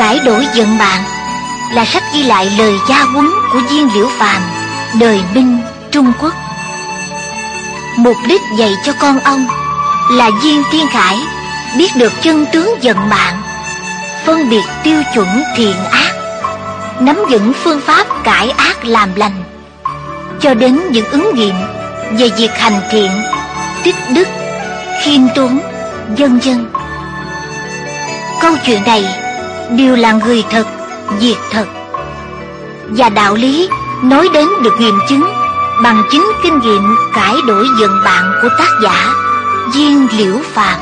Cải đổi vận mạng là sách ghi lại lời gia huấn của Viên Liễu Phàm đời Minh, Trung Quốc. Mục đích dạy cho con ông là Viên Thiên Khải biết được chân tướng vận mạng, phân biệt tiêu chuẩn thiện ác, nắm vững phương pháp cải ác làm lành, cho đến những ứng nghiệm về việc hành thiện, tích đức, khiêm tốn, vân vân. Câu chuyện này đều là người thật, việc thật, và đạo lý nói đến được nghiệm chứng bằng chính kinh nghiệm cải đổi vận mạng của tác giả Viên Liễu Phàm.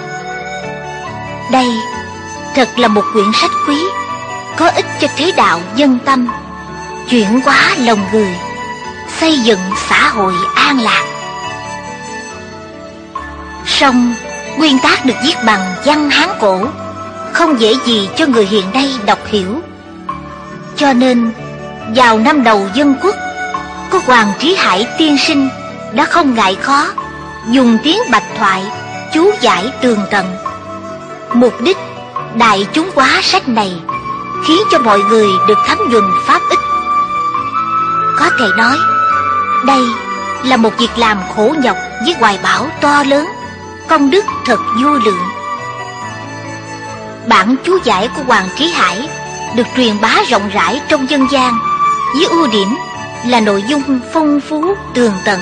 Đây thật là một quyển sách quý, có ích cho thế đạo dân tâm, chuyển hóa lòng người, xây dựng xã hội an lạc. Song nguyên tác được viết bằng văn Hán cổ, không dễ gì cho người hiện nay đọc hiểu. Cho nên vào năm đầu Dân Quốc, có Hoàng Trí Hải tiên sinh đã không ngại khó dùng tiếng bạch thoại chú giải tường tận. Mục đích đại chúng hóa sách này khiến cho mọi người được thấm nhuần pháp ích. Có thể nói đây là một việc làm khổ nhọc với hoài bão to lớn, công đức thật vô lượng. Bản chú giải của Hoàng Trí Hải được truyền bá rộng rãi trong dân gian, với ưu điểm là nội dung phong phú tường tận.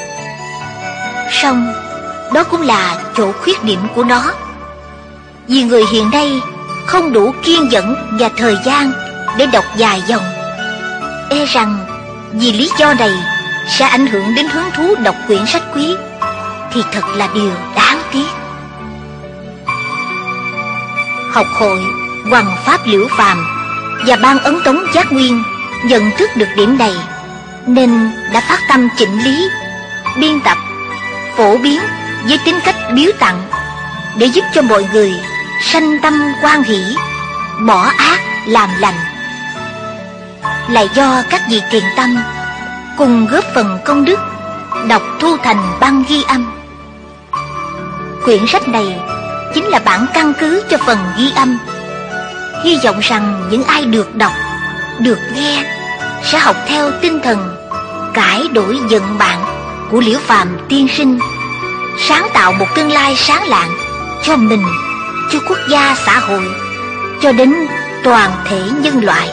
Song đó cũng là chỗ khuyết điểm của nó, vì người hiện nay không đủ kiên nhẫn và thời gian để đọc dài dòng. E rằng vì lý do này sẽ ảnh hưởng đến hứng thú đọc quyển sách quý, thì thật là điều đáng tiếc. Học hội Hoằng Pháp Liễu Phàm và Ban Ấn Tống Giác Nguyên nhận thức được điểm này, nên đã phát tâm chỉnh lý, biên tập, phổ biến với tính cách biếu tặng, để giúp cho mọi người sanh tâm hoan hỷ, bỏ ác làm lành. Lại do các vị thiện tâm cùng góp phần công đức, đọc thu thành băng ghi âm. Quyển sách này chính là bản căn cứ cho phần ghi âm. Hy vọng rằng những ai được đọc, được nghe sẽ học theo tinh thần cải đổi vận mạng của Liễu Phàm tiên sinh, sáng tạo một tương lai sáng lạng cho mình, cho quốc gia xã hội, cho đến toàn thể nhân loại.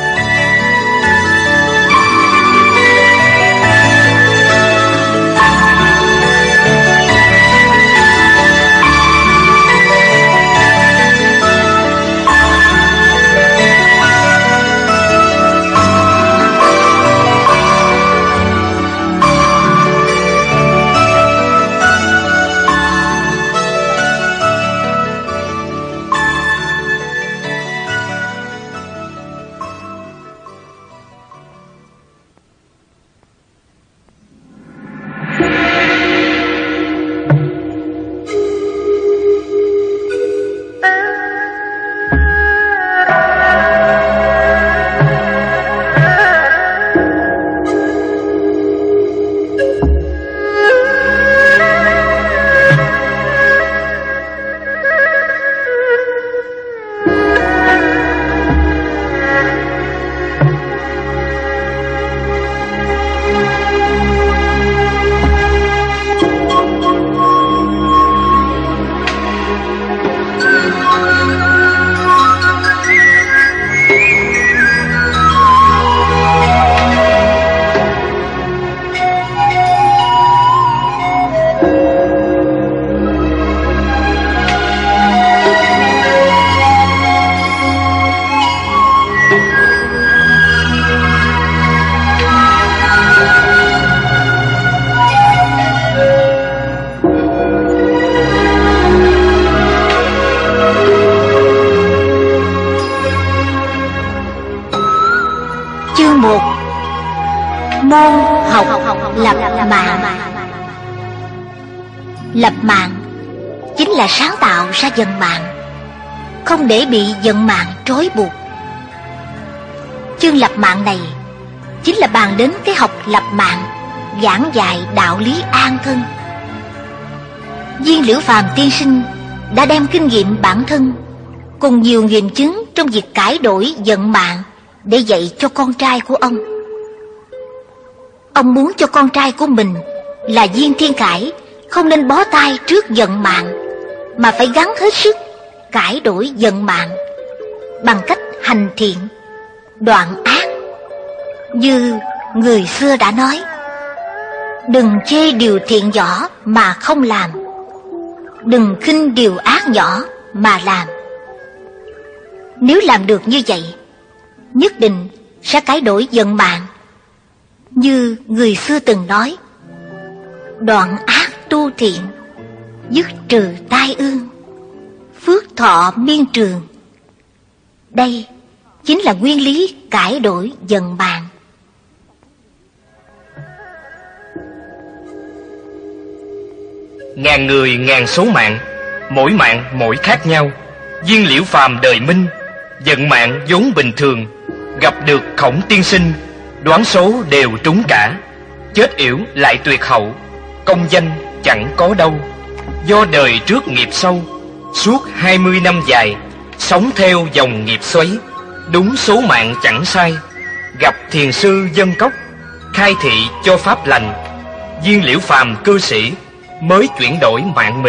Lập mạng chính là sáng tạo ra vận mạng, không để bị vận mạng trói buộc. Chương lập mạng này chính là bàn đến cái học lập mạng, giảng dạy đạo lý an thân. Viên Liễu Phàm tiên sinh đã đem kinh nghiệm bản thân cùng nhiều nghiệm chứng trong việc cải đổi vận mạng để dạy cho con trai của ông. Ông muốn cho con trai của mình là Viên Thiên Khải không nên bó tay trước vận mạng, mà phải gắng hết sức cải đổi vận mạng bằng cách hành thiện, đoạn ác. Như người xưa đã nói, đừng chê điều thiện nhỏ mà không làm, đừng khinh điều ác nhỏ mà làm. Nếu làm được như vậy, nhất định sẽ cải đổi vận mạng. Như người xưa từng nói, đoạn ác tu thiện, dứt trừ tai ương, phước thọ miên trường. Đây chính là nguyên lý cải đổi vận mạng. Ngàn người ngàn số mạng, mỗi mạng mỗi khác nhau. Viên Liễu Phàm đời Minh, vận mạng vốn bình thường, gặp được Khổng tiên sinh, đoán số đều trúng cả. Chết yểu lại tuyệt hậu, công danh chẳng có đâu. Do đời trước nghiệp sâu, suốt 20 năm dài, sống theo dòng nghiệp xoáy. Đúng số mạng chẳng sai, gặp thiền sư Dân Cốc, khai thị cho pháp lành. Viên Liễu Phàm cư sĩ mới chuyển đổi mạng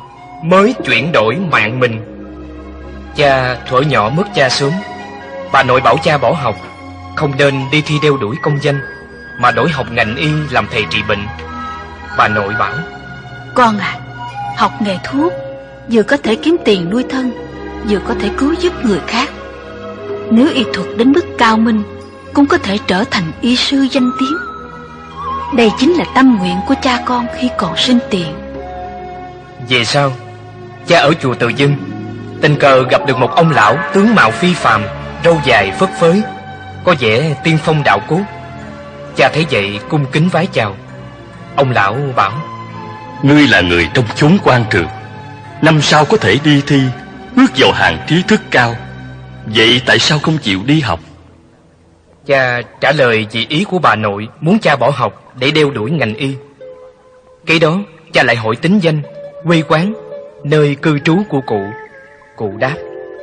mình. Cha thuở nhỏ mất cha sớm. Bà nội bảo cha bỏ học, không nên đi thi đeo đuổi công danh, mà đổi học ngành y làm thầy trị bệnh. Bà nội bảo: con à, học nghề thuốc vừa có thể kiếm tiền nuôi thân, vừa có thể cứu giúp người khác. Nếu y thuật đến mức cao minh, cũng có thể trở thành y sư danh tiếng. Đây chính là tâm nguyện của cha con khi còn sinh tiền. Về sau, cha ở chùa Từ Dưng tình cờ gặp được một ông lão tướng mạo phi phàm, râu dài phất phới, có vẻ tiên phong đạo cốt. Cha thấy vậy cung kính vái chào. Ông lão bảo: ngươi là người trong chốn quan trường, năm sau có thể đi thi, bước vào hàng trí thức cao. Vậy tại sao không chịu đi học? Cha trả lời vì ý của bà nội muốn cha bỏ học để đeo đuổi ngành y. Kế đó cha lại hỏi tính danh, quê quán, nơi cư trú của cụ. Cụ đáp: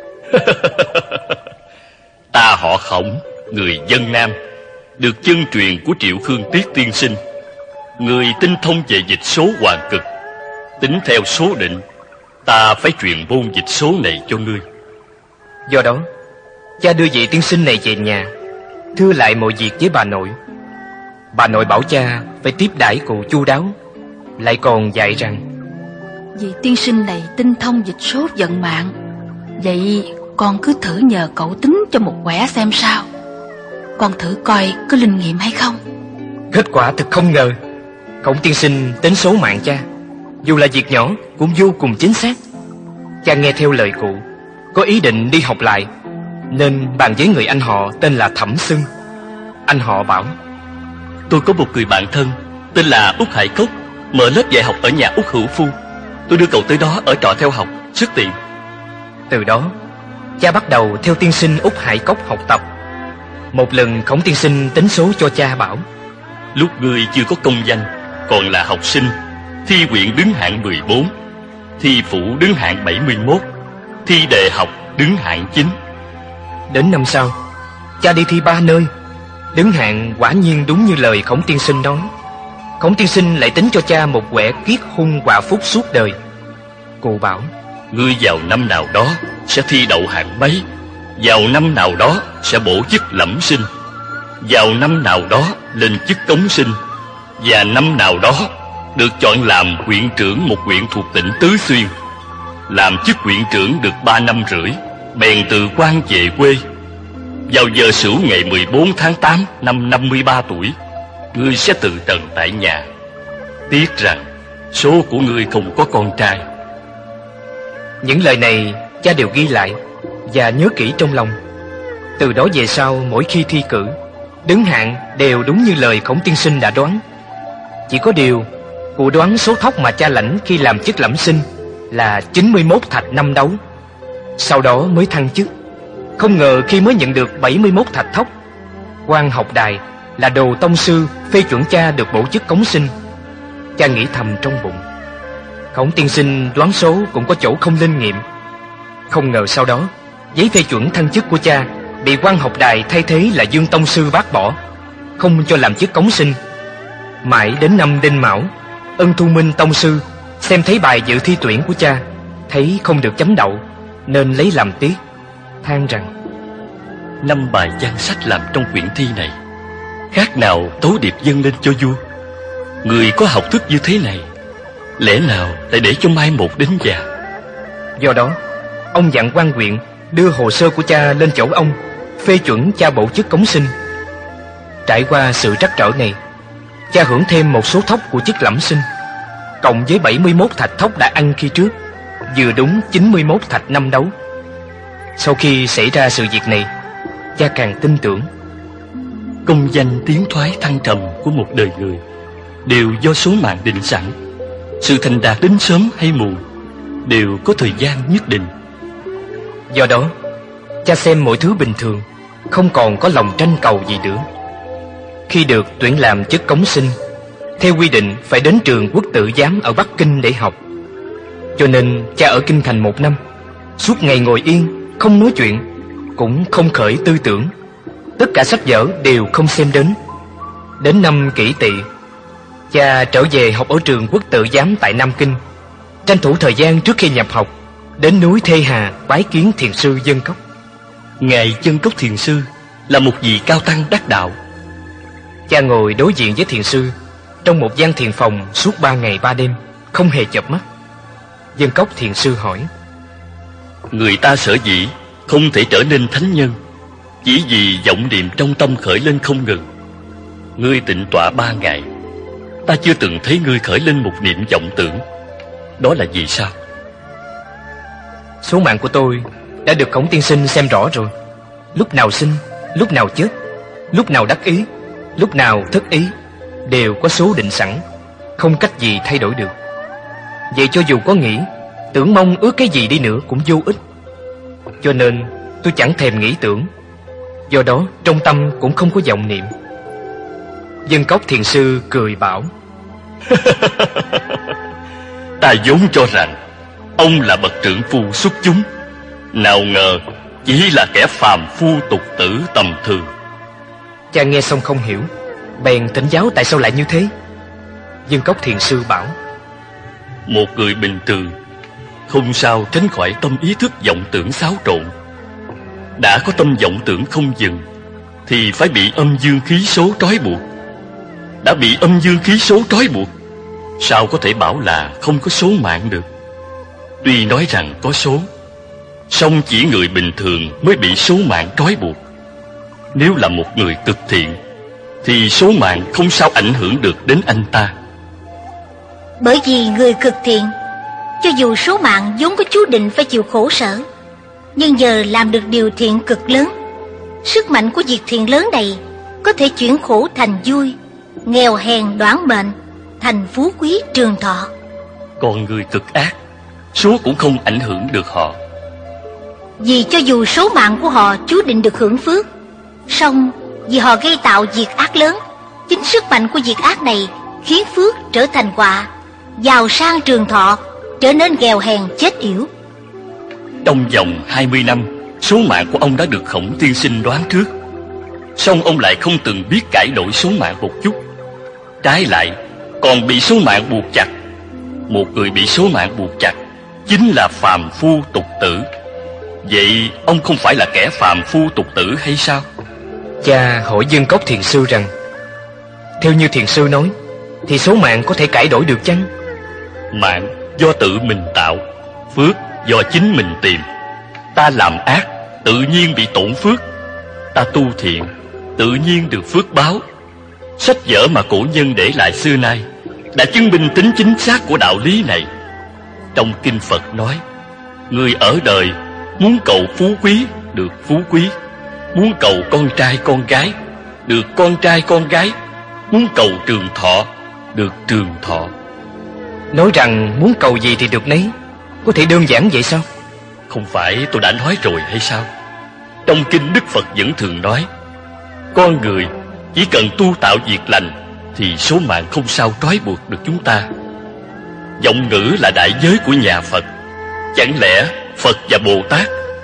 Ta họ Khổng, người Vân Nam, được chân truyền của Triệu Khương Tiết tiên sinh. Người tinh thông về dịch số hoàn cực. Tính theo số định, ta phải truyền môn dịch số này cho ngươi. Do đó, cha đưa vị tiên sinh này về nhà, thưa lại mọi việc với bà nội. Bà nội bảo cha phải tiếp đãi cụ chu đáo, lại còn dạy rằng: vị tiên sinh này tinh thông dịch số vận mạng, vậy con cứ thử nhờ cậu tính cho một quẻ xem sao. Con thử coi có linh nghiệm hay không. Kết quả thật không ngờ, Khổng tiên sinh tính số mạng cha, dù là việc nhỏ cũng vô cùng chính xác. Cha nghe theo lời cụ, có ý định đi học lại, nên bàn với người anh họ tên là Thẩm Xưng. Anh họ bảo: tôi có một người bạn thân tên là Út Hải Cốc, mở lớp dạy học ở nhà Út Hữu Phu. Tôi đưa cậu tới đó ở trọ theo học, rất tiện. Từ đó, cha bắt đầu theo tiên sinh Út Hải Cốc học tập. Một lần Khổng tiên sinh tính số cho cha bảo: lúc ngươi chưa có công danh, còn là học sinh, thi huyện đứng hạng 14, thi phủ đứng hạng 71, thi đề học đứng hạng 9. Đến năm sau, cha đi thi 3 nơi, đứng hạng quả nhiên đúng như lời Khổng tiên sinh nói. Khổng tiên sinh lại tính cho cha một quẻ kiết hung họa phúc suốt đời. Cụ bảo: ngươi vào năm nào đó sẽ thi đậu hạng mấy, vào năm nào đó sẽ bổ chức lẩm sinh, vào năm nào đó lên chức cống sinh, và năm nào đó được chọn làm huyện trưởng một huyện thuộc tỉnh Tứ Xuyên. Làm chức huyện trưởng được 3 năm rưỡi, bèn từ quan về quê. Vào giờ sửu ngày 14 tháng 8 năm 53 tuổi, ngươi sẽ từ trần tại nhà. Tiếc rằng số của ngươi không có con trai. Những lời này cha đều ghi lại và nhớ kỹ trong lòng. Từ đó về sau, mỗi khi thi cử, đứng hạng đều đúng như lời Khổng tiên sinh đã đoán. Chỉ có điều, cụ đoán số thóc mà cha lãnh khi làm chức lẩm sinh là 91 thạch năm đấu. Sau đó mới thăng chức. Không ngờ khi mới nhận được 71 thạch thóc, quan học đài là Đồ tông sư phê chuẩn cha được bổ chức cống sinh. Cha nghĩ thầm trong bụng, Khổng tiên sinh đoán số cũng có chỗ không linh nghiệm. Không ngờ sau đó Giấy phê chuẩn thăng chức của cha bị quan học đài thay thế là Dương Tông Sư bác bỏ, không cho làm chức cống sinh. Mãi đến năm Đinh Mão, Ân Thu Minh Tông Sư xem thấy bài dự thi tuyển của cha, thấy không được chấm đậu, nên lấy làm tiếc, than rằng: 5 bài văn sách làm trong quyển thi này, khác nào tấu điệp dâng lên cho vua. Người có học thức như thế này, lẽ nào lại để cho mai một đến già? Do đó, ông dặn quan huyện đưa hồ sơ của cha lên chỗ ông, phê chuẩn cha bổ chức cống sinh. Trải qua sự trắc trở này, cha hưởng thêm một số thóc của chức lẫm sinh, cộng với 71 thạch thóc đã ăn khi trước, vừa đúng 91 thạch năm đấu. Sau khi xảy ra sự việc này, cha càng tin tưởng công danh tiến thoái thăng trầm của một đời người đều do số mạng định sẵn. Sự thành đạt đến sớm hay muộn đều có thời gian nhất định. Do đó, cha xem mọi thứ bình thường, không còn có lòng tranh cầu gì nữa. Khi được tuyển làm chức cống sinh, theo quy định phải đến trường Quốc Tự Giám ở Bắc Kinh để học. Cho nên cha ở kinh thành 1 năm, suốt ngày ngồi yên, không nói chuyện, cũng không khởi tư tưởng. Tất cả sách vở đều không xem đến. Đến năm Kỷ Tỵ, cha trở về học ở trường Quốc Tự Giám tại Nam Kinh, tranh thủ thời gian trước khi nhập học, đến núi Thê Hà bái kiến thiền sư Dân Cốc. Ngài Dân Cốc thiền sư là một vị cao tăng đắc đạo. Cha ngồi đối diện với thiền sư trong một gian thiền phòng suốt 3 ngày 3 đêm, không hề chợp mắt. Dân Cốc thiền sư hỏi: người ta sở dĩ không thể trở nên thánh nhân chỉ vì vọng niệm trong tâm khởi lên không ngừng. Ngươi tịnh tọa 3 ngày, ta chưa từng thấy ngươi khởi lên một niệm vọng tưởng. Đó là vì sao? Số mạng của tôi đã được Khổng tiên sinh xem rõ rồi. Lúc nào sinh, lúc nào chết, lúc nào đắc ý, lúc nào thất ý, đều có số định sẵn, không cách gì thay đổi được. Vậy cho dù có nghĩ, tưởng mong ước cái gì đi nữa cũng vô ích. Cho nên tôi chẳng thèm nghĩ tưởng, do đó trong tâm cũng không có vọng niệm. Dân Cốc thiền sư cười bảo: ta vốn cho rằng ông là bậc trượng phu xuất chúng, nào ngờ chỉ là kẻ phàm phu tục tử tầm thường. Cha nghe xong không hiểu, bèn thỉnh giáo tại sao lại như thế. Dân Cốc thiền sư bảo: một người bình thường không sao tránh khỏi tâm ý thức vọng tưởng xáo trộn. Đã có tâm vọng tưởng không dừng thì phải bị âm dương khí số trói buộc. Đã bị âm dương khí số trói buộc, sao có thể bảo là không có số mạng được? Tuy nói rằng có số, song chỉ người bình thường mới bị số mạng trói buộc. Nếu là một người cực thiện thì số mạng không sao ảnh hưởng được đến anh ta. Bởi vì người cực thiện, cho dù số mạng vốn có chú định phải chịu khổ sở, nhưng giờ làm được điều thiện cực lớn. Sức mạnh của việc thiện lớn này có thể chuyển khổ thành vui, nghèo hèn đoản mệnh thành phú quý trường thọ. Còn người cực ác, số cũng không ảnh hưởng được họ. Vì cho dù số mạng của họ chú định được hưởng phước, song vì họ gây tạo việc ác lớn, chính sức mạnh của việc ác này khiến phước trở thành họa, giàu sang trường thọ trở nên nghèo hèn chết yểu. Trong vòng 20 năm, số mạng của ông đã được Khổng tiên sinh đoán trước, song ông lại không từng biết cải đổi số mạng một chút. Trái lại còn bị số mạng buộc chặt. Một người bị số mạng buộc chặt chính là phàm phu tục tử. Vậy ông không phải là kẻ phàm phu tục tử hay sao? Cha hỏi Dân Cốc thiền sư rằng: theo như thiền sư nói thì số mạng có thể cải đổi được chăng? Mạng do tự mình tạo, phước do chính mình tìm. Ta làm ác tự nhiên bị tổn phước, ta tu thiện tự nhiên được phước báo. Sách vở mà cổ nhân để lại xưa nay đã chứng minh tính chính xác của đạo lý này. Trong kinh Phật nói: người ở đời muốn cầu phú quý được phú quý, muốn cầu con trai con gái được con trai con gái, muốn cầu trường thọ được trường thọ. Nói rằng muốn cầu gì thì được nấy, có thể đơn giản vậy sao? Không phải tôi đã nói rồi hay sao? Trong kinh Đức Phật vẫn thường nói: con người chỉ cần tu tạo việc lành thì số mạng không sao trói buộc được chúng ta. Vọng ngữ là đại giới của nhà Phật. Chẳng lẽ Phật và Bồ Tát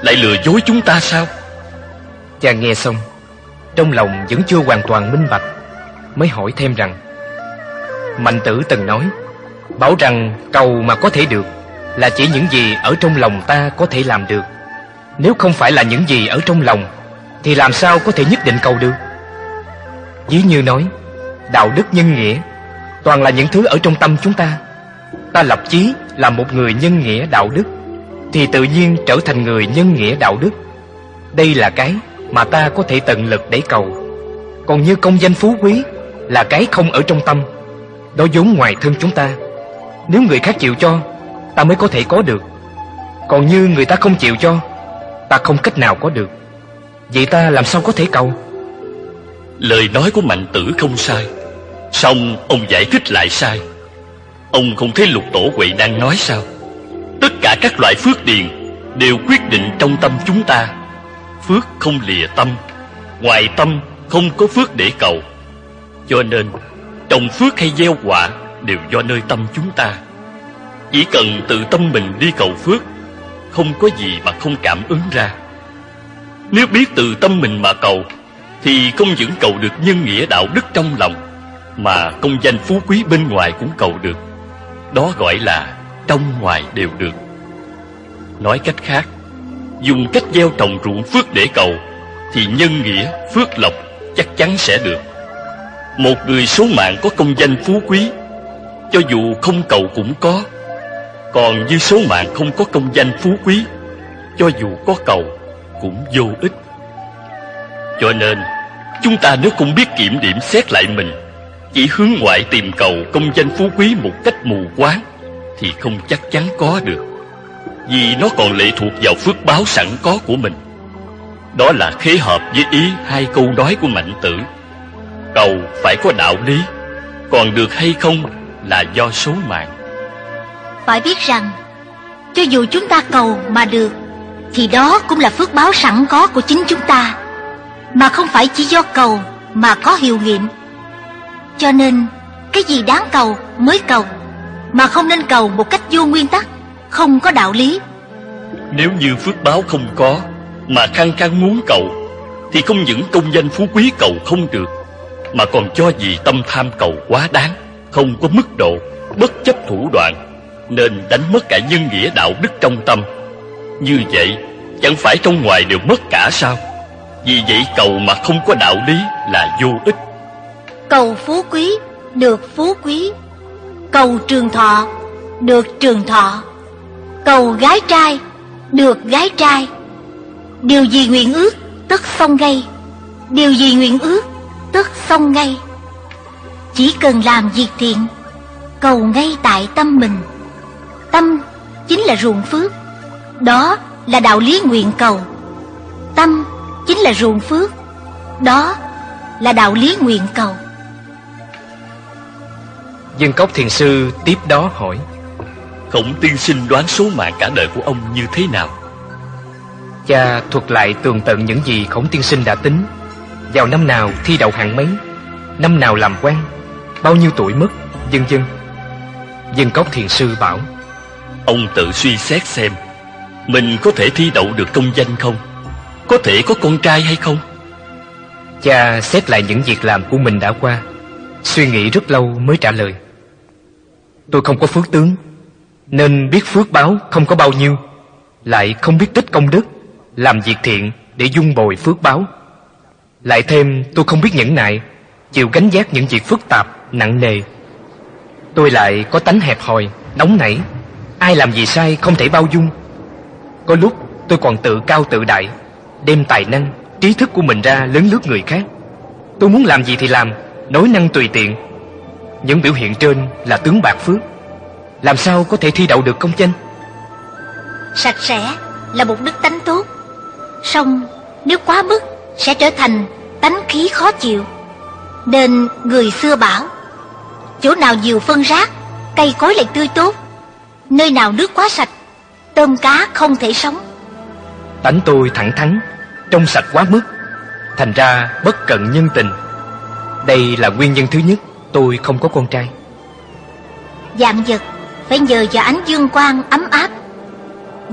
lại lừa dối chúng ta sao? Cha nghe xong, trong lòng vẫn chưa hoàn toàn minh bạch, mới hỏi thêm rằng: Mạnh Tử từng nói, bảo rằng cầu mà có thể được là chỉ những gì ở trong lòng ta có thể làm được. Nếu không phải là những gì ở trong lòng, thì làm sao có thể nhất định cầu được? Ví như nói, đạo đức nhân nghĩa toàn là những thứ ở trong tâm chúng ta. Ta lập chí là một người nhân nghĩa đạo đức, thì tự nhiên trở thành người nhân nghĩa đạo đức. Đây là cái mà ta có thể tận lực để cầu. Còn như công danh phú quý là cái không ở trong tâm, đó vốn ngoài thân chúng ta. Nếu người khác chịu cho, ta mới có thể có được. Còn như người ta không chịu cho, ta không cách nào có được. Vậy ta làm sao có thể cầu? Lời nói của Mạnh Tử không sai, song ông giải thích lại sai. Ông không thấy Lục Tổ Huệ đang nói sao? Tất cả các loại phước điền đều quyết định trong tâm chúng ta. Phước không lìa tâm, ngoài tâm không có phước để cầu. Cho nên trồng phước hay gieo quả đều do nơi tâm chúng ta. Chỉ cần tự tâm mình đi cầu phước, không có gì mà không cảm ứng ra. Nếu biết từ tâm mình mà cầu, thì không những cầu được nhân nghĩa đạo đức trong lòng, mà công danh phú quý bên ngoài cũng cầu được. Đó gọi là trong ngoài đều được. Nói cách khác, dùng cách gieo trồng ruộng phước để cầu, thì nhân nghĩa, phước lộc chắc chắn sẽ được. Một người số mạng có công danh phú quý, cho dù không cầu cũng có. Còn như số mạng không có công danh phú quý, cho dù có cầu cũng vô ích. Cho nên chúng ta nếu không biết kiểm điểm xét lại mình, chỉ hướng ngoại tìm cầu công danh phú quý một cách mù quáng, thì không chắc chắn có được. Vì nó còn lệ thuộc vào phước báo sẵn có của mình. Đó là khế hợp với ý hai câu nói của Mạnh Tử. Cầu phải có đạo lý, còn được hay không là do số mạng. Phải biết rằng, cho dù chúng ta cầu mà được, thì đó cũng là phước báo sẵn có của chính chúng ta, mà không phải chỉ do cầu mà có hiệu nghiệm. Cho nên, cái gì đáng cầu mới cầu, mà không nên cầu một cách vô nguyên tắc, không có đạo lý. Nếu như phước báo không có, mà khăng khăng muốn cầu, thì không những công danh phú quý cầu không được, mà còn cho vì tâm tham cầu quá đáng, không có mức độ, bất chấp thủ đoạn, nên đánh mất cả nhân nghĩa đạo đức trong tâm. Như vậy, chẳng phải trong ngoài đều mất cả sao? Vì vậy cầu mà không có đạo lý là vô ích. Cầu phú quý, được phú quý. Cầu trường thọ, được trường thọ. Cầu gái trai, được gái trai. Điều gì nguyện ước, tất xong ngay. Điều gì nguyện ước, tất xong ngay. Chỉ cần làm việc thiện, cầu ngay tại tâm mình. Tâm chính là ruộng phước, đó là đạo lý nguyện cầu. Tâm chính là ruộng phước, đó là đạo lý nguyện cầu. Dân Cốc Thiền Sư tiếp đó hỏi: Khổng tiên sinh đoán số mạng cả đời của ông như thế nào? Cha thuật lại tường tận những gì Khổng tiên sinh đã tính, vào năm nào thi đậu hạng mấy, năm nào làm quan, bao nhiêu tuổi mất, vân vân. Dân Cốc Thiền Sư bảo: Ông tự suy xét xem, mình có thể thi đậu được công danh không? Có thể có con trai hay không? Cha xét lại những việc làm của mình đã qua, suy nghĩ rất lâu mới trả lời: Tôi không có phước tướng, nên biết phước báo không có bao nhiêu, lại không biết tích công đức, làm việc thiện để dung bồi phước báo. Lại thêm tôi không biết nhẫn nại, chịu gánh vác những việc phức tạp, nặng nề. Tôi lại có tánh hẹp hòi, nóng nảy, ai làm gì sai không thể bao dung. Có lúc tôi còn tự cao tự đại, đem tài năng, trí thức của mình ra lấn lướt người khác. Tôi muốn làm gì thì làm, nói năng tùy tiện. Những biểu hiện trên là tướng bạc phước, làm sao có thể thi đậu được công danh? Sạch sẽ là một đức tánh tốt, song nếu quá mức sẽ trở thành tánh khí khó chịu. Nên người xưa bảo, chỗ nào nhiều phân rác, cây cối lại tươi tốt. Nơi nào nước quá sạch, tôm cá không thể sống. Tánh tôi thẳng thắn, trong sạch quá mức, thành ra bất cận nhân tình. Đây là nguyên nhân thứ nhất tôi không có con trai. Vạn vật phải nhờ vào ánh dương quang ấm áp.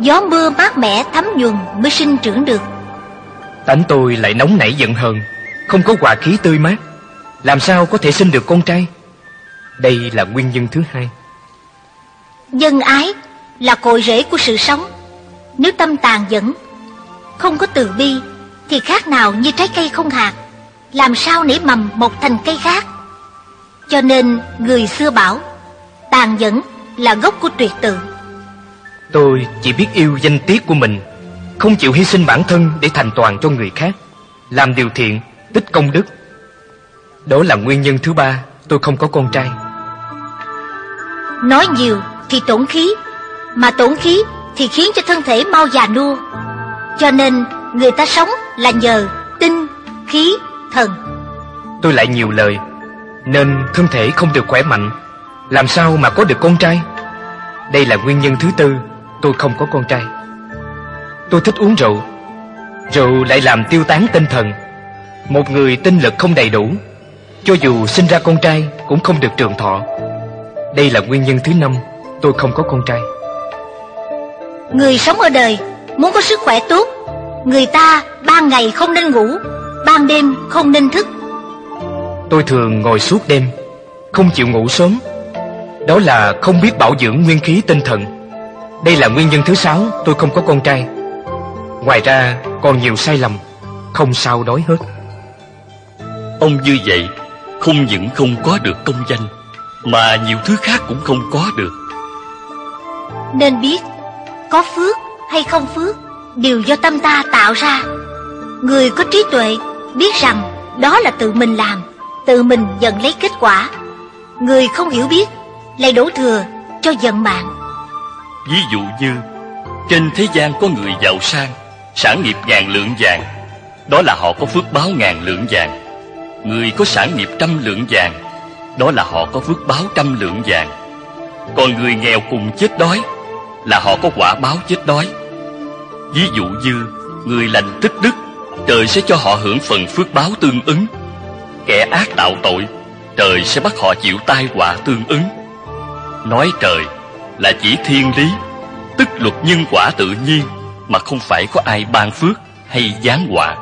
gió mưa mát mẻ thấm nhuần mới sinh trưởng được. Tánh tôi lại nóng nảy giận hờn, không có hòa khí tươi mát, làm sao có thể sinh được con trai? Đây là nguyên nhân thứ hai. Nhân ái là cội rễ của sự sống. Nếu tâm tàn nhẫn, không có từ bi, thì khác nào như trái cây không hạt, làm sao nảy mầm mọc thành cây khác. Cho nên người xưa bảo tàn nhẫn là gốc của tuyệt tự. Tôi chỉ biết yêu danh tiết của mình, không chịu hy sinh bản thân để thành toàn cho người khác, làm điều thiện, tích công đức. Đó là nguyên nhân thứ ba tôi không có con trai. Nói nhiều thì tổn khí, mà tổn khí thì khiến cho thân thể mau già nua. Cho nên người ta sống là nhờ tinh, khí, thần. Tôi lại nhiều lời, nên thân thể không được khỏe mạnh, làm sao mà có được con trai? Đây là nguyên nhân thứ tư tôi không có con trai. Tôi thích uống rượu, rượu lại làm tiêu tán tinh thần. Một người tinh lực không đầy đủ, cho dù sinh ra con trai cũng không được trường thọ. Đây là nguyên nhân thứ năm tôi không có con trai. Người sống ở đời muốn có sức khỏe tốt, người ta ban ngày không nên ngủ, ban đêm không nên thức. Tôi thường ngồi suốt đêm, không chịu ngủ sớm. Đó là không biết bảo dưỡng nguyên khí tinh thần. Đây là nguyên nhân thứ sáu tôi không có con trai. Ngoài ra còn nhiều sai lầm, không sao nói hết. Ông như vậy không những không có được công danh, mà nhiều thứ khác cũng không có được. Nên biết có phước hay không phước đều do tâm ta tạo ra. Người có trí tuệ biết rằng đó là tự mình làm, tự mình nhận lấy kết quả. Người không hiểu biết lại đổ thừa cho vận mạng. Ví dụ như trên thế gian có người giàu sang, sản nghiệp ngàn lượng vàng, đó là họ có phước báo ngàn lượng vàng. Người có sản nghiệp 100 lượng vàng, đó là họ có phước báo 100 lượng vàng. Còn người nghèo cùng chết đói là họ có quả báo chết đói. Ví dụ như người lành tích đức, trời sẽ cho họ hưởng phần phước báo tương ứng. Kẻ ác tạo tội, trời sẽ bắt họ chịu tai họa tương ứng. Nói trời là chỉ thiên lý, tức luật nhân quả tự nhiên, mà không phải có ai ban phước hay giáng họa.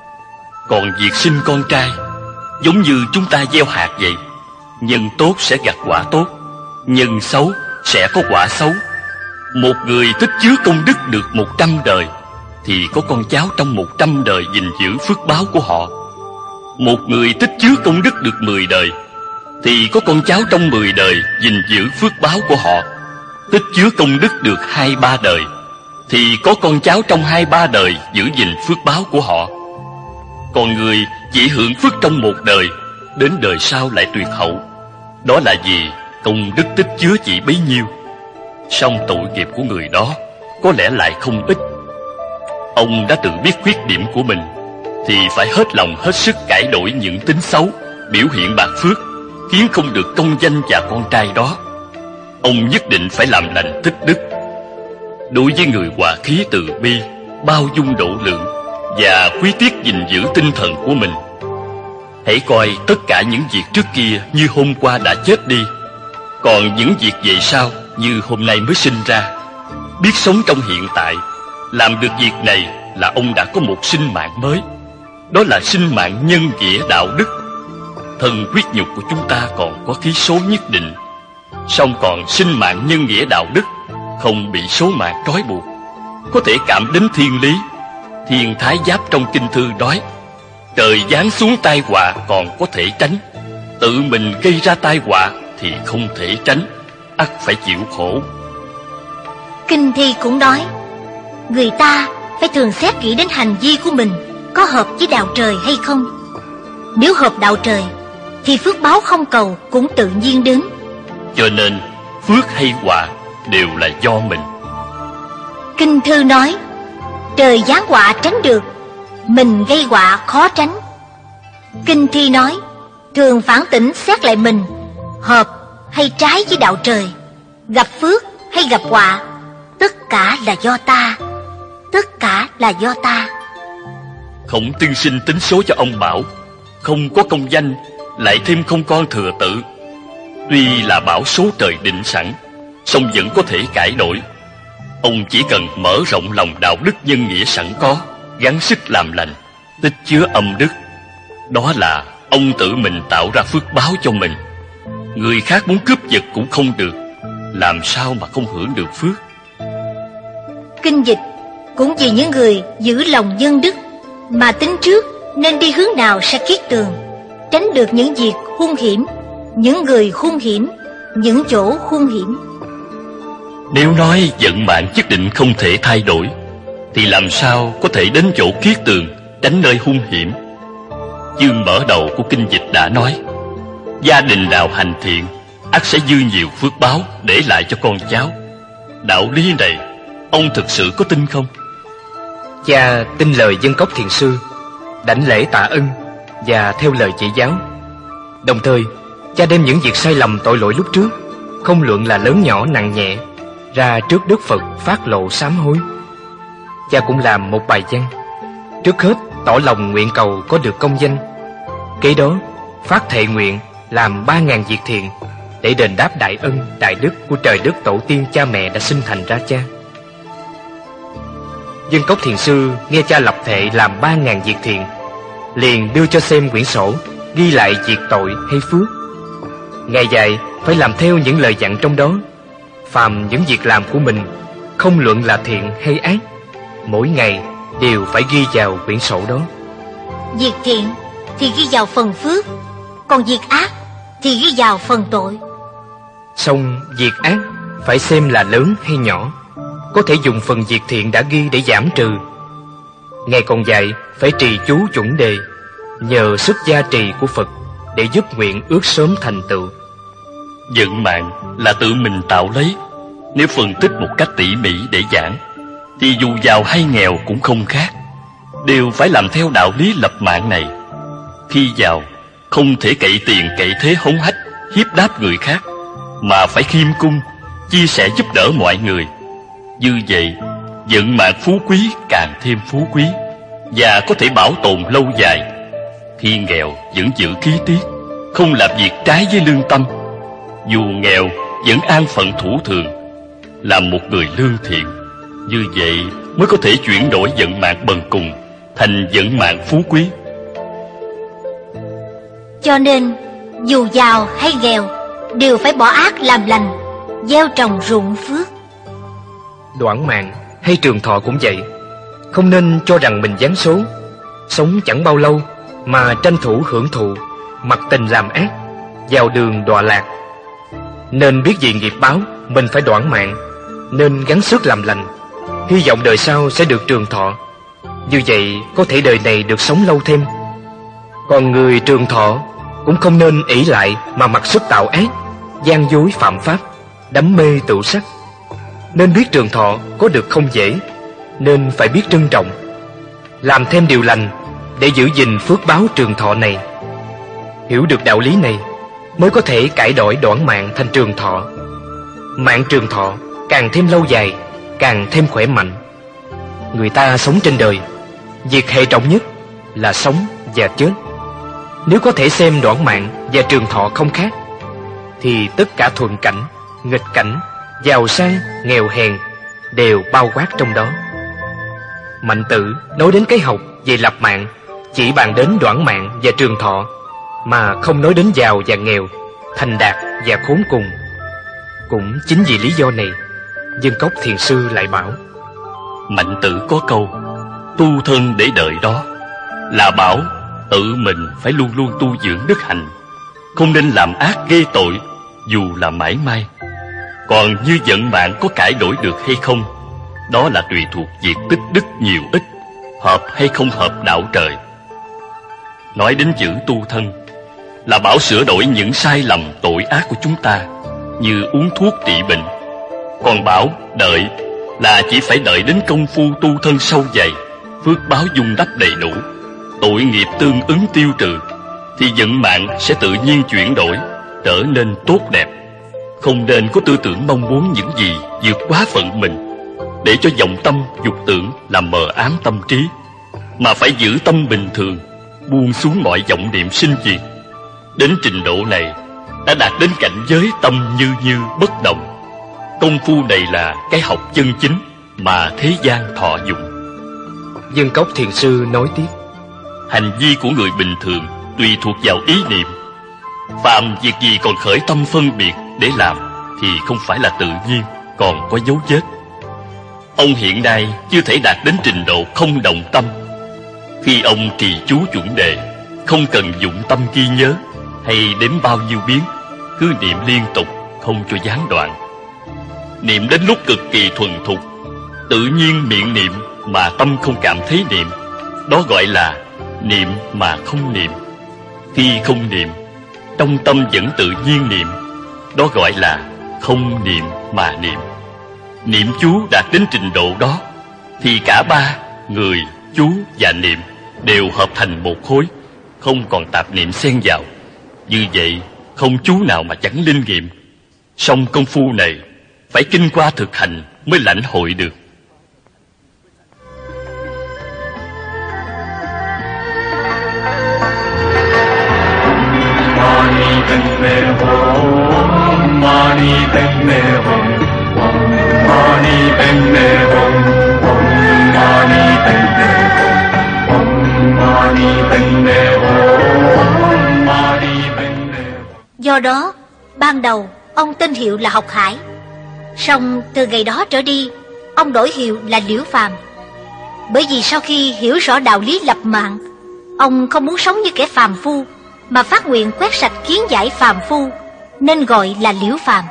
Còn việc sinh con trai giống như chúng ta gieo hạt vậy. Nhân tốt sẽ gặt quả tốt, nhân xấu sẽ có quả xấu. Một người tích chứa công đức được 100 đời, thì có con cháu trong 100 đời gìn giữ phước báo của họ. Một người tích chứa công đức được 10 đời, thì có con cháu trong 10 đời gìn giữ phước báo của họ. Tích chứa công đức được 2-3 đời, thì có con cháu trong 2-3 đời giữ gìn phước báo của họ. Còn người chỉ hưởng phước trong một đời, đến đời sau lại tuyệt hậu. Đó là vì công đức tích chứa chỉ bấy nhiêu, song tội nghiệp của người đó có lẽ lại không ít. Ông đã tự biết khuyết điểm của mình, thì phải hết lòng hết sức cải đổi những tính xấu, biểu hiện bạc phước, khiến không được công danh và con trai đó. Ông nhất định phải làm lành tích đức. Đối với người hòa khí từ bi, bao dung độ lượng và quý tiếc gìn giữ tinh thần của mình, hãy coi tất cả những việc trước kia như hôm qua đã chết đi, còn những việc về sau như hôm nay mới sinh ra. Biết sống trong hiện tại, làm được việc này là ông đã có một sinh mạng mới. Đó là sinh mạng nhân nghĩa đạo đức. Thân huyết nhục của chúng ta còn có khí số nhất định, song còn sinh mạng nhân nghĩa đạo đức không bị số mạng trói buộc, có thể cảm đến thiên lý. Thiên Thái Giáp trong kinh thư nói, trời giáng xuống tai họa còn có thể tránh, tự mình gây ra tai họa thì không thể tránh, ắt phải chịu khổ. Kinh thi cũng nói, người ta phải thường xét kỹ đến hành vi của mình có hợp với đạo trời hay không. Nếu hợp đạo trời thì phước báo không cầu cũng tự nhiên đến. Cho nên phước hay họa đều là do mình. Kinh thư nói, trời giáng họa tránh được, mình gây họa khó tránh. Kinh thi nói, thường phản tỉnh xét lại mình, hợp hay trái với đạo trời, gặp phước hay gặp họa, tất cả là do ta, tất cả là do ta. Khổng Tiên Sinh tính số cho ông bảo, không có công danh, lại thêm không con thừa tự. Tuy là bảo số trời định sẵn, song vẫn có thể cải đổi. Ông chỉ cần mở rộng lòng đạo đức nhân nghĩa sẵn có, gắng sức làm lành, tích chứa âm đức. Đó là ông tự mình tạo ra phước báo cho mình. Người khác muốn cướp giật cũng không được, làm sao mà không hưởng được phước. Kinh dịch cũng vì những người giữ lòng nhân đức mà tính trước nên đi hướng nào sẽ kiết tường, tránh được những việc hung hiểm, những người hung hiểm, những chỗ hung hiểm. Nếu nói vận mạng nhất định không thể thay đổi, thì làm sao có thể đến chỗ kiết tường, tránh nơi hung hiểm. Chương mở đầu của kinh dịch đã nói, gia đình nào hành thiện, ắt sẽ dư nhiều phước báo để lại cho con cháu. Đạo lý này, ông thực sự có tin không? Cha tin lời Dân Cốc Thiền Sư, đảnh lễ tạ ân và theo lời chỉ giáo. Đồng thời, cha đem những việc sai lầm tội lỗi lúc trước, không luận là lớn nhỏ nặng nhẹ, ra trước Đức Phật phát lộ sám hối. Cha cũng làm một bài văn. Trước hết tỏ lòng nguyện cầu có được công danh, kế đó phát thệ nguyện làm 3.000 việc thiện để đền đáp đại ân đại đức của trời đất tổ tiên cha mẹ đã sinh thành ra cha. Dân Cốc Thiền Sư nghe cha lập thệ làm 3.000 việc thiện, liền đưa cho xem quyển sổ ghi lại việc tội hay phước. Ngài dạy phải làm theo những lời dặn trong đó. Phàm những việc làm của mình, không luận là thiện hay ác, mỗi ngày đều phải ghi vào quyển sổ đó. Việc thiện thì ghi vào phần phước, còn việc ác thì ghi vào phần tội. Song việc ác phải xem là lớn hay nhỏ, có thể dùng phần việc thiện đã ghi để giảm trừ. Ngài còn dạy phải trì chú chuẩn đề, nhờ sức gia trì của Phật để giúp nguyện ước sớm thành tựu. Vận mạng là tự mình tạo lấy. Nếu phân tích một cách tỉ mỉ để giảng, thì dù giàu hay nghèo cũng không khác, đều phải làm theo đạo lý lập mạng này. Khi giàu, không thể cậy tiền cậy thế hống hách, hiếp đáp người khác, mà phải khiêm cung, chia sẻ giúp đỡ mọi người. Như vậy, vận mạng phú quý càng thêm phú quý, và có thể bảo tồn lâu dài. Khi nghèo vẫn giữ khí tiết, không làm việc trái với lương tâm. Dù nghèo vẫn an phận thủ thường, làm một người lương thiện. Như vậy mới có thể chuyển đổi vận mạng bần cùng thành vận mạng phú quý. Cho nên dù giàu hay nghèo đều phải bỏ ác làm lành, gieo trồng ruộng phước. Đoạn mạng hay trường thọ cũng vậy. Không nên cho rằng mình giáng số, sống chẳng bao lâu mà tranh thủ hưởng thụ, mặc tình làm ác, vào đường đọa lạc. Nên biết vì nghiệp báo mình phải đoạn mạng, nên gắng sức làm lành, hy vọng đời sau sẽ được trường thọ. Như vậy có thể đời này được sống lâu thêm. Còn người trường thọ cũng không nên ỷ lại mà mặc sức tạo ác, gian dối phạm pháp, đắm mê tửu sắc. Nên biết trường thọ có được không dễ, nên phải biết trân trọng, làm thêm điều lành để giữ gìn phước báo trường thọ này. Hiểu được đạo lý này mới có thể cải đổi đoạn mạng thành trường thọ. Mạng trường thọ càng thêm lâu dài, càng thêm khỏe mạnh. Người ta sống trên đời, việc hệ trọng nhất là sống và chết. Nếu có thể xem đoạn mạng và trường thọ không khác, thì tất cả thuận cảnh, nghịch cảnh, giàu sang, nghèo hèn đều bao quát trong đó. Mạnh Tử nói đến cái học về lập mạng chỉ bàn đến đoạn mạng và trường thọ, mà không nói đến giàu và nghèo, thành đạt và khốn cùng. Cũng chính vì lý do này, Dân Cốc Thiền Sư lại bảo: Mạnh Tử có câu tu thân để đợi đó, là bảo tự mình phải luôn luôn tu dưỡng đức hạnh, không nên làm ác gây tội dù là mãi may. Còn như vận mạng có cải đổi được hay không, đó là tùy thuộc việc tích đức nhiều ít, hợp hay không hợp đạo trời. Nói đến chữ tu thân là bảo sửa đổi những sai lầm tội ác của chúng ta, như uống thuốc trị bệnh. Còn bảo đợi là chỉ phải đợi đến công phu tu thân sâu dày, phước báo dung đắp đầy đủ, tội nghiệp tương ứng tiêu trừ, thì vận mạng sẽ tự nhiên chuyển đổi, trở nên tốt đẹp. Không nên có tư tưởng mong muốn những gì vượt quá phận mình, để cho vọng tâm dục tưởng làm mờ ám tâm trí, mà phải giữ tâm bình thường, buông xuống mọi vọng niệm sinh diệt. Đến trình độ này đã đạt đến cảnh giới tâm như như bất động. Công phu này là cái học chân chính, mà thế gian thọ dụng. Dân Cốc Thiền Sư nói tiếp: Hành vi của người bình thường tùy thuộc vào ý niệm. Phàm việc gì còn khởi tâm phân biệt để làm thì không phải là tự nhiên, còn có dấu vết. Ông hiện nay chưa thể đạt đến trình độ không động tâm. Khi ông trì chú chuẩn đề, không cần dụng tâm ghi nhớ hay đếm bao nhiêu biến, cứ niệm liên tục, không cho gián đoạn. Niệm đến lúc cực kỳ thuần thục, tự nhiên miệng niệm mà tâm không cảm thấy niệm, đó gọi là niệm mà không niệm. Khi không niệm, trong tâm vẫn tự nhiên niệm, đó gọi là không niệm mà niệm. Niệm chú đạt đến trình độ đó thì cả ba, người, chú và niệm, đều hợp thành một khối, không còn tạp niệm xen vào. Như vậy không chú nào mà chẳng linh nghiệm. Song công phu này phải kinh qua thực hành mới lãnh hội được. Do đó, ban đầu ông tên hiệu là Học Hải. Song từ ngày đó trở đi, ông đổi hiệu là Liễu Phàm. Bởi vì sau khi hiểu rõ đạo lý lập mạng, ông không muốn sống như kẻ phàm phu, mà phát nguyện quét sạch kiến giải phàm phu, nên gọi là Liễu Phàm.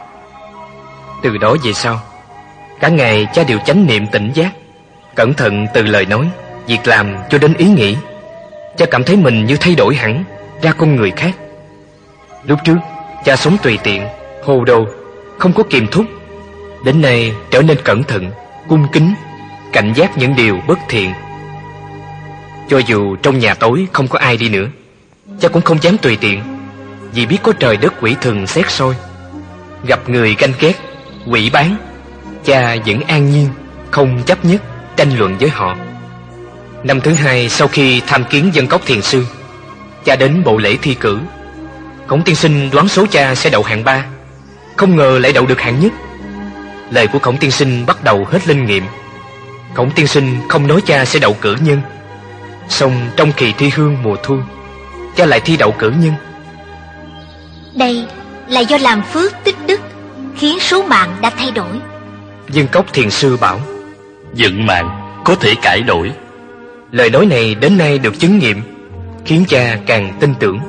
Từ đó về sau, cả ngày cha đều chánh niệm tỉnh giác, cẩn thận từ lời nói, việc làm cho đến ý nghĩ. Cha cảm thấy mình như thay đổi hẳn ra con người khác. Lúc trước, cha sống tùy tiện, hồ đồ, không có kiềm thúc. Đến nay trở nên cẩn thận, cung kính, cảnh giác những điều bất thiện. Cho dù trong nhà tối không có ai đi nữa, cha cũng không dám tùy tiện, vì biết có trời đất quỷ thần xét soi. Gặp người ganh ghét, quỷ bán, cha vẫn an nhiên, không chấp nhất tranh luận với họ. Năm thứ hai sau khi tham kiến Dân Cốc Thiền Sư, cha đến bộ lễ thi cử. Khổng tiên sinh đoán số cha sẽ đậu hạng 3, không ngờ lại đậu được hạng nhất. Lời của Khổng tiên sinh bắt đầu hết linh nghiệm. Khổng tiên sinh không nói cha sẽ đậu cử nhân. Song trong kỳ thi hương mùa thu, cha lại thi đậu cử nhân. Đây là do làm phước tích đức, khiến số mạng đã thay đổi. Dân Cốc Thiền Sư bảo: Vận mạng có thể cải đổi. Lời nói này đến nay được chứng nghiệm, khiến cha càng tin tưởng.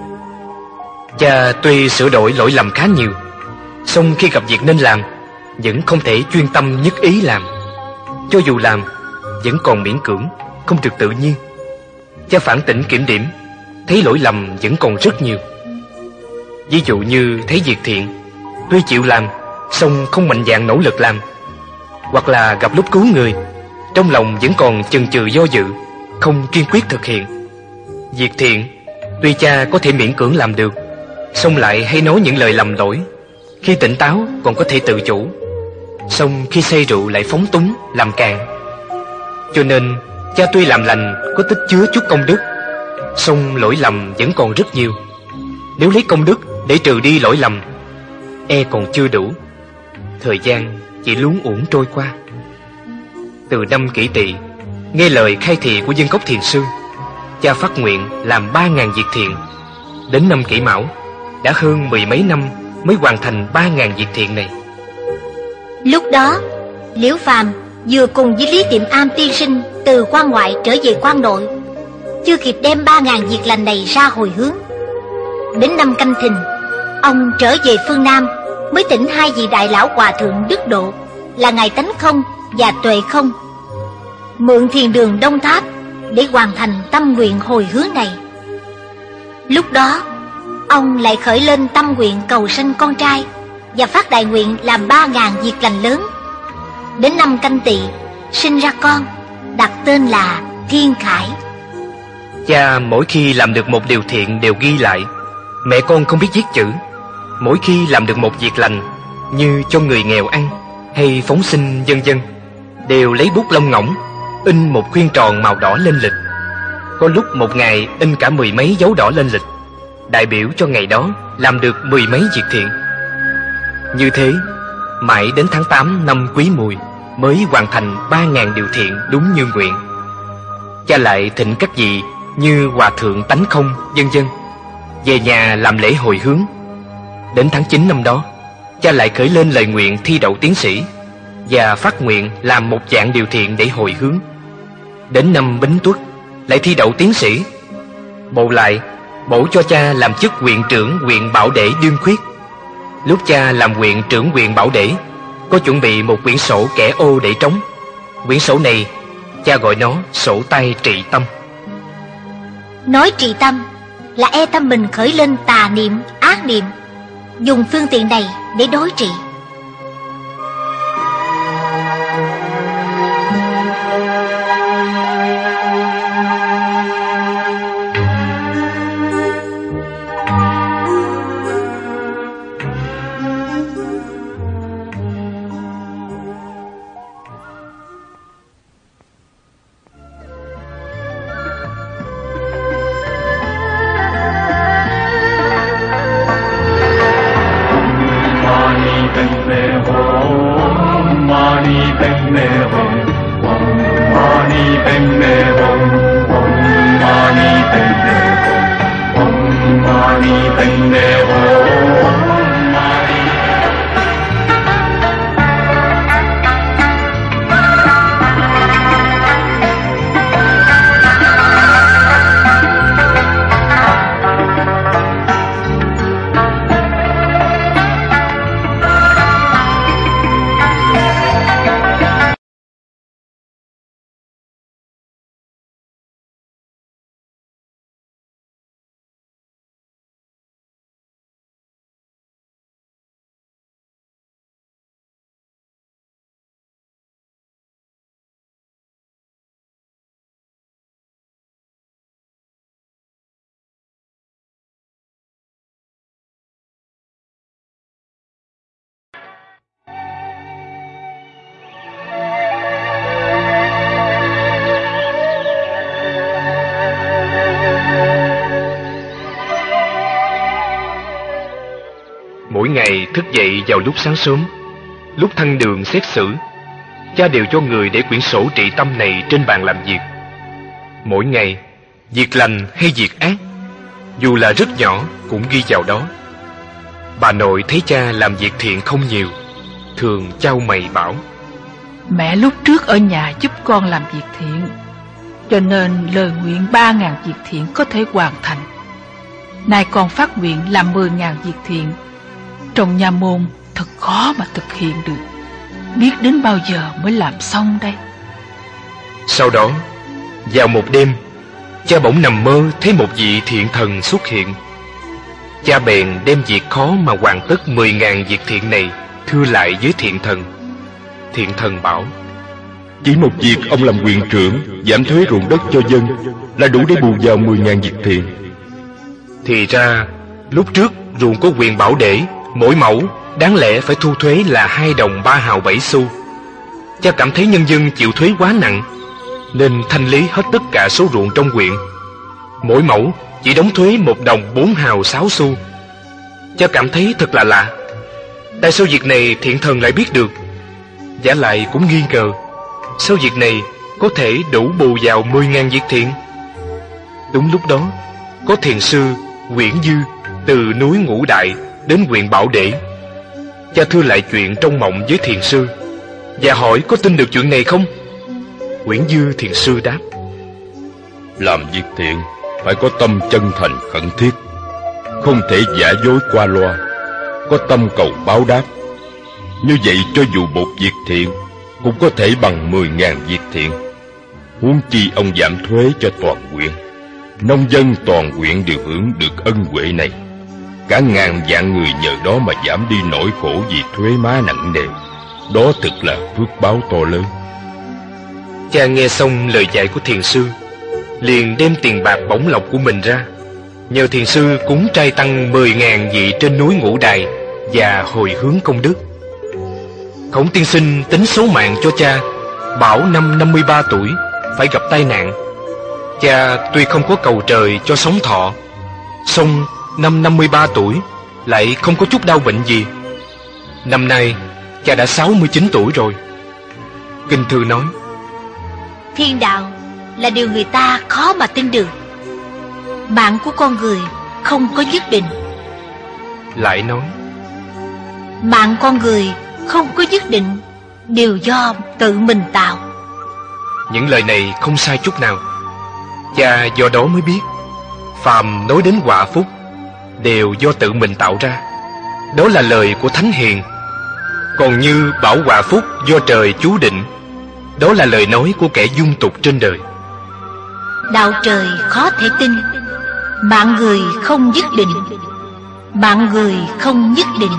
Cha tuy sửa đổi lỗi lầm khá nhiều, song khi gặp việc nên làm, vẫn không thể chuyên tâm nhất ý làm. Cho dù làm, vẫn còn miễn cưỡng, không được tự nhiên. Cha phản tỉnh kiểm điểm, thấy lỗi lầm vẫn còn rất nhiều. Ví dụ như thấy việc thiện, tuy chịu làm, song không mạnh dạn nỗ lực làm. Hoặc là gặp lúc cứu người, trong lòng vẫn còn chần chừ do dự, không kiên quyết thực hiện. Việc thiện, tuy cha có thể miễn cưỡng làm được, song lại hay nói những lời lầm lỗi. Khi tỉnh táo còn có thể tự chủ, song khi say rượu lại phóng túng, làm càn. Cho nên cha tuy làm lành có tích chứa chút công đức, song lỗi lầm vẫn còn rất nhiều. Nếu lấy công đức để trừ đi lỗi lầm, e còn chưa đủ. Thời gian chỉ luống uổng trôi qua. Từ năm Kỷ Tỵ, nghe lời khai thị của Dân Cốc Thiền Sư, cha phát nguyện làm 3.000 việc thiện. Đến năm Kỷ Mão, đã hơn 10 mấy năm mới hoàn thành 3.000 việc thiện này. Lúc đó, Liễu Phàm vừa cùng với Lý Tiệm Am tiên sinh từ quan ngoại trở về quan nội, chưa kịp đem 3.000 việc lành này ra hồi hướng. Đến năm Canh Thìn, ông trở về phương Nam, mới thỉnh hai vị đại lão hòa thượng đức độ là ngài Tánh Không và Tuệ Không, mượn thiền đường Đông Tháp để hoàn thành tâm nguyện hồi hướng này. Lúc đó, ông lại khởi lên tâm nguyện cầu sanh con trai và phát đại nguyện làm 3.000 việc lành lớn. Đến năm Canh Tỵ, sinh ra con, đặt tên là Thiên Khải. Cha mỗi khi làm được một điều thiện đều ghi lại. Mẹ con không biết viết chữ. Mỗi khi làm được một việc lành, như cho người nghèo ăn hay phóng sinh vân vân, đều lấy bút lông ngỗng in một khuyên tròn màu đỏ lên lịch. Có lúc một ngày in cả 10 mấy dấu đỏ lên lịch, đại biểu cho ngày đó làm được 10 mấy việc thiện. Như thế, mãi đến tháng 8 năm Quý Mùi mới hoàn thành 3.000 điều thiện đúng như nguyện. Cha lại thỉnh các vị như Hòa Thượng Tánh Không vân vân về nhà làm lễ hồi hướng. Đến tháng 9 năm đó, cha lại khởi lên lời nguyện thi đậu tiến sĩ và phát nguyện làm 1 vạn điều thiện để hồi hướng. Đến năm Bính Tuất lại thi đậu tiến sĩ. Bộ lại bổ cho cha làm chức huyện trưởng huyện Bảo Để đương khuyết. Lúc cha làm huyện trưởng huyện Bảo Để, có chuẩn bị một quyển sổ kẻ ô để trống. Quyển sổ này cha gọi nó sổ tay trị tâm. Nói trị tâm là e tâm mình khởi lên tà niệm, ác niệm, dùng phương tiện này để đối trị. Mỗi ngày thức dậy vào lúc sáng sớm, lúc thăng đường xét xử, cha đều cho người để quyển sổ trị tâm này trên bàn làm việc. Mỗi ngày, việc lành hay việc ác, dù là rất nhỏ cũng ghi vào đó. Bà nội thấy cha làm việc thiện không nhiều, thường chau mày bảo: Mẹ lúc trước ở nhà giúp con làm việc thiện, cho nên lời nguyện 3.000 việc thiện có thể hoàn thành. Nay con phát nguyện làm 10.000 việc thiện, trong nhà môn thật khó mà thực hiện được. Biết đến bao giờ mới làm xong đây. Sau đó, vào một đêm, cha bỗng nằm mơ thấy một vị thiện thần xuất hiện. Cha bèn đem việc khó mà hoàn tất 10.000 việc thiện này thưa lại với thiện thần. Thiện thần bảo: Chỉ một việc ông làm huyện trưởng, giảm thuế ruộng đất cho dân là đủ để bù vào 10.000 việc thiện. Thì ra, lúc trước ruộng có huyện Bảo Để, mỗi mẫu đáng lẽ phải thu thuế là 2 đồng 3 hào 7 xu. Cha cảm thấy nhân dân chịu thuế quá nặng, nên thanh lý hết tất cả số ruộng trong huyện. Mỗi mẫu chỉ đóng thuế 1 đồng 4 hào 6 xu. Cha cảm thấy thật là lạ. Tại sao việc này thiện thần lại biết được? Vả lại cũng nghi ngờ, sao việc này có thể đủ bù vào 10.000 việc thiện? Đúng lúc đó, có thiền sư Nguyễn Dư từ núi Ngũ Đại đến huyện Bảo Để. Cha thưa lại chuyện trong mộng với thiền sư và hỏi có tin được chuyện này không? Nguyễn Dư thiền sư đáp: Làm việc thiện phải có tâm chân thành khẩn thiết, không thể giả dối qua loa, có tâm cầu báo đáp. Như vậy cho dù một việc thiện cũng có thể bằng 10.000 việc thiện. Huống chi ông giảm thuế cho toàn huyện, nông dân toàn huyện đều hưởng được ân huệ này. Cả ngàn vạn người nhờ đó mà giảm đi nỗi khổ vì thuế má nặng nề. Đó thực là phước báo to lớn. Cha nghe xong lời dạy của thiền sư, liền đem tiền bạc bổng lộc của mình ra, nhờ thiền sư cúng trai tăng 10.000 vị trên núi Ngũ Đài và hồi hướng công đức. Khổng tiên sinh tính số mạng cho cha, bảo năm 53 tuổi phải gặp tai nạn. Cha tuy không có cầu trời cho sống thọ, song năm 53 tuổi lại không có chút đau bệnh gì. Năm nay cha đã 69 tuổi rồi. Kinh thư nói, thiên đạo là điều người ta khó mà tin được. Mạng của con người không có nhất định. lại nói, Mạng con người không có nhất định, đều do tự mình tạo. những lời này không sai chút nào. Cha do đó mới biết, phàm nói đến họa phúc đều do tự mình tạo ra. Đó là lời của Thánh Hiền. Còn như bảo họa phúc do trời chú định, đó là lời nói của kẻ dung tục trên đời. Đạo trời khó thể tin, mạng người không nhất định. Mạng người không nhất định.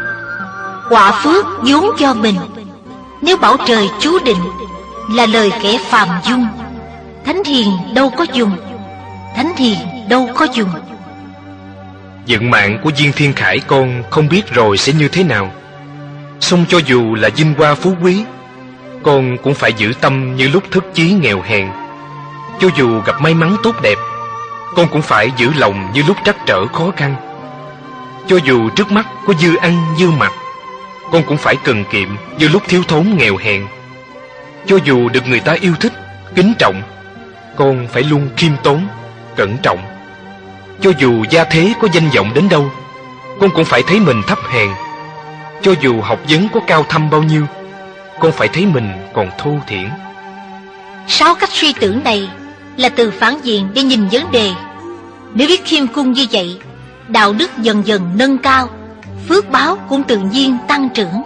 Quả phước vốn do mình. Nếu bảo trời chú định là lời kẻ phàm dung. Thánh Hiền đâu có dùng. Thánh Hiền đâu có dùng. Vận mạng của Viên Thiên Khải con không biết rồi sẽ như thế nào. Song cho dù là vinh hoa phú quý, con cũng phải giữ tâm như lúc thức chí nghèo hèn. Cho dù gặp may mắn tốt đẹp, con cũng phải giữ lòng như lúc trắc trở khó khăn. Cho dù trước mắt có dư ăn dư mặc, con cũng phải cần kiệm như lúc thiếu thốn nghèo hèn. Cho dù được người ta yêu thích, kính trọng, con phải luôn khiêm tốn, cẩn trọng. Cho dù gia thế có danh vọng đến đâu, con cũng phải thấy mình thấp hèn. Cho dù học vấn có cao thâm bao nhiêu, con phải thấy mình còn thô thiển. 6 cách suy tưởng này là từ phản diện để nhìn vấn đề. Nếu biết khiêm cung như vậy, đạo đức dần dần nâng cao, phước báo cũng tự nhiên tăng trưởng.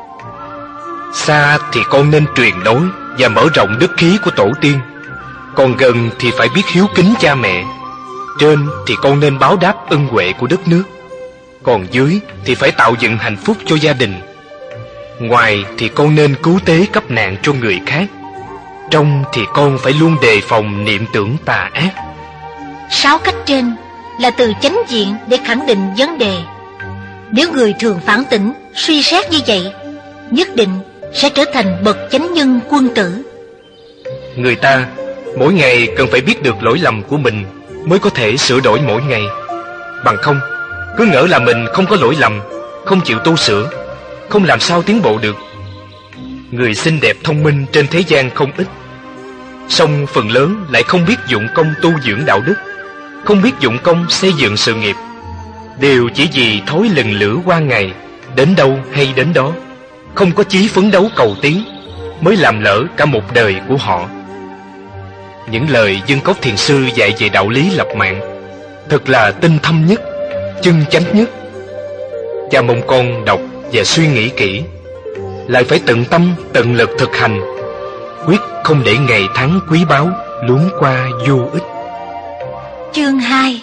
Xa thì con nên truyền nối và mở rộng đức khí của tổ tiên. Còn gần thì phải biết hiếu kính cha mẹ. Trên thì con nên báo đáp ân huệ của đất nước. Còn dưới thì phải tạo dựng hạnh phúc cho gia đình. Ngoài thì con nên cứu tế cấp nạn cho người khác. Trong thì con phải luôn đề phòng niệm tưởng tà ác. 6 cách trên là từ chánh diện để khẳng định vấn đề. Nếu người thường phản tỉnh, suy xét như vậy, nhất định sẽ trở thành bậc chánh nhân quân tử. Người ta mỗi ngày cần phải biết được lỗi lầm của mình mới có thể sửa đổi mỗi ngày. Bằng không, cứ ngỡ là mình không có lỗi lầm, không chịu tu sửa, không làm sao tiến bộ được. Người xinh đẹp thông minh trên thế gian không ít, song phần lớn lại không biết dụng công tu dưỡng đạo đức, không biết dụng công xây dựng sự nghiệp. Đều chỉ vì thói lần lữa qua ngày, đến đâu hay đến đó, không có chí phấn đấu cầu tiến, mới làm lỡ cả một đời của họ. Những lời Dân Cốc Thiền Sư dạy về đạo lý lập mạng thật là tinh thâm nhất, chân chánh nhất. Cha mong con đọc và suy nghĩ kỹ, lại phải tận tâm tận lực thực hành, quyết không để ngày tháng quý báu luống qua vô ích. Chương 2: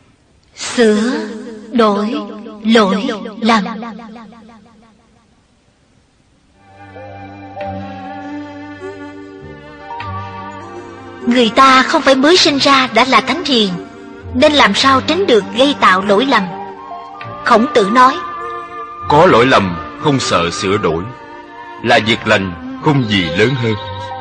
Sửa đổi lỗi lầm. Người ta không phải mới sinh ra đã là thánh hiền, nên làm sao tránh được gây tạo lỗi lầm. Khổng Tử nói: Có lỗi lầm không sợ sửa đổi, là việc lành không gì lớn hơn.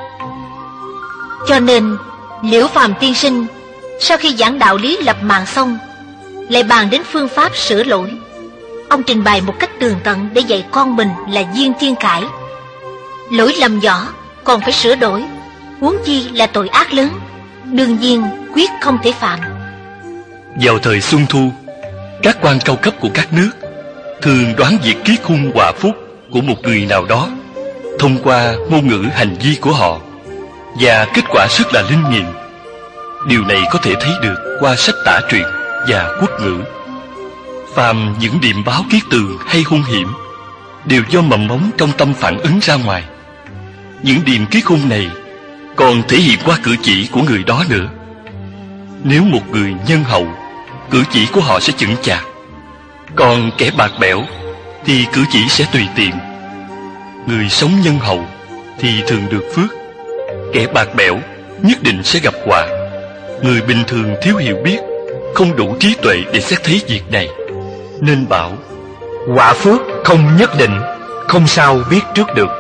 Cho nên Liễu Phàm tiên sinh sau khi giảng đạo lý lập mạng xong, lại bàn đến phương pháp sửa lỗi. Ông trình bày một cách tường tận để dạy con mình là Viên Thiên Khải. Lỗi lầm nhỏ còn phải sửa đổi, huống chi là tội ác lớn, đương nhiên quyết không thể phạm. Vào thời Xuân Thu, các quan cao cấp của các nước thường đoán việc kiết khung họa phúc của một người nào đó thông qua ngôn ngữ hành vi của họ, và kết quả rất là linh nghiệm. Điều này có thể thấy được qua sách tả truyện và quốc ngữ. Phàm những điềm báo kiết tường hay hung hiểm đều do mầm mống trong tâm phản ứng ra ngoài. Những điềm kiết khung này còn thể hiện qua cử chỉ của người đó nữa. Nếu một người nhân hậu, cử chỉ của họ sẽ chững chạc. Còn kẻ bạc bẽo thì cử chỉ sẽ tùy tiện. Người sống nhân hậu thì thường được phước, kẻ bạc bẽo nhất định sẽ gặp họa. Người bình thường thiếu hiểu biết, không đủ trí tuệ để xét thấy việc này, nên bảo họa phước không nhất định, không sao biết trước được.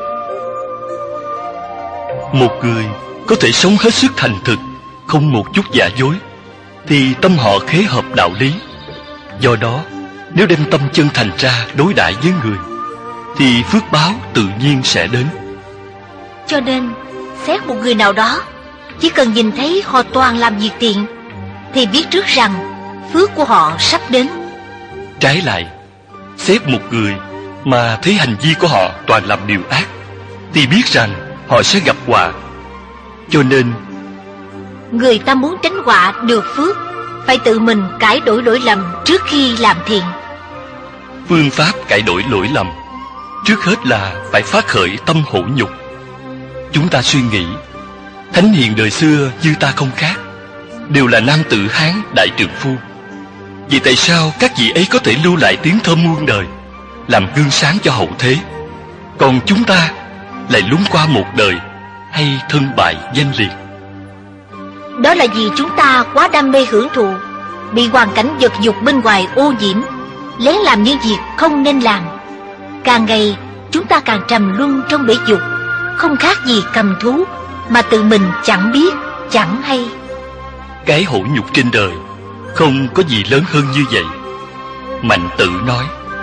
Một người có thể sống hết sức thành thực, không một chút giả dối, thì tâm họ khế hợp đạo lý. Do đó, nếu đem tâm chân thành ra đối đãi với người, thì phước báo tự nhiên sẽ đến. Cho nên xét một người nào đó, chỉ cần nhìn thấy họ toàn làm việc thiện thì biết trước rằng phước của họ sắp đến. Trái lại, xét một người mà thấy hành vi của họ toàn làm điều ác thì biết rằng họ sẽ gặp họa. Cho nên người ta muốn tránh họa được phước, phải tự mình cải đổi lỗi lầm trước khi làm thiện. phương pháp cải đổi lỗi lầm trước hết là phải phát khởi tâm hổ nhục. Chúng ta suy nghĩ, thánh hiền đời xưa như ta không khác, đều là nam tử Hán đại trượng phu. Vì tại sao các vị ấy có thể lưu lại tiếng thơm muôn đời, làm gương sáng cho hậu thế, còn chúng ta lại lún qua một đời hay thân bại danh liệt? Đó là vì chúng ta quá đam mê hưởng thụ, bị hoàn cảnh vật dục bên ngoài ô nhiễm, lén làm những việc không nên làm. Càng ngày chúng ta càng trầm luân trong bể dục, không khác gì cầm thú mà tự mình chẳng biết chẳng hay. Cái hổ nhục trên đời không có gì lớn hơn như vậy. Mạnh Tử nói,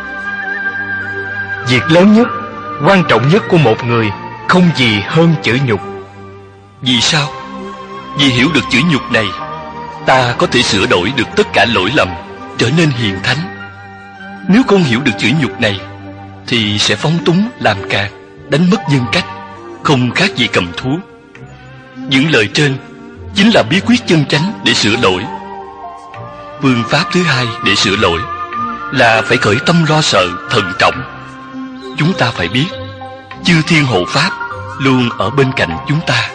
việc lớn nhất, quan trọng nhất của một người không gì hơn chữ nhục. Vì sao? Vì hiểu được chữ nhục này, ta có thể sửa đổi được tất cả lỗi lầm, trở nên hiền thánh. Nếu không hiểu được chữ nhục này thì sẽ phóng túng làm càn, đánh mất nhân cách, không khác gì cầm thú. Những lời trên chính là bí quyết chân chánh để sửa lỗi. Phương pháp thứ hai để sửa lỗi là phải khởi tâm lo sợ, thận trọng. Chúng ta phải biết chư thiên hộ pháp luôn ở bên cạnh chúng ta.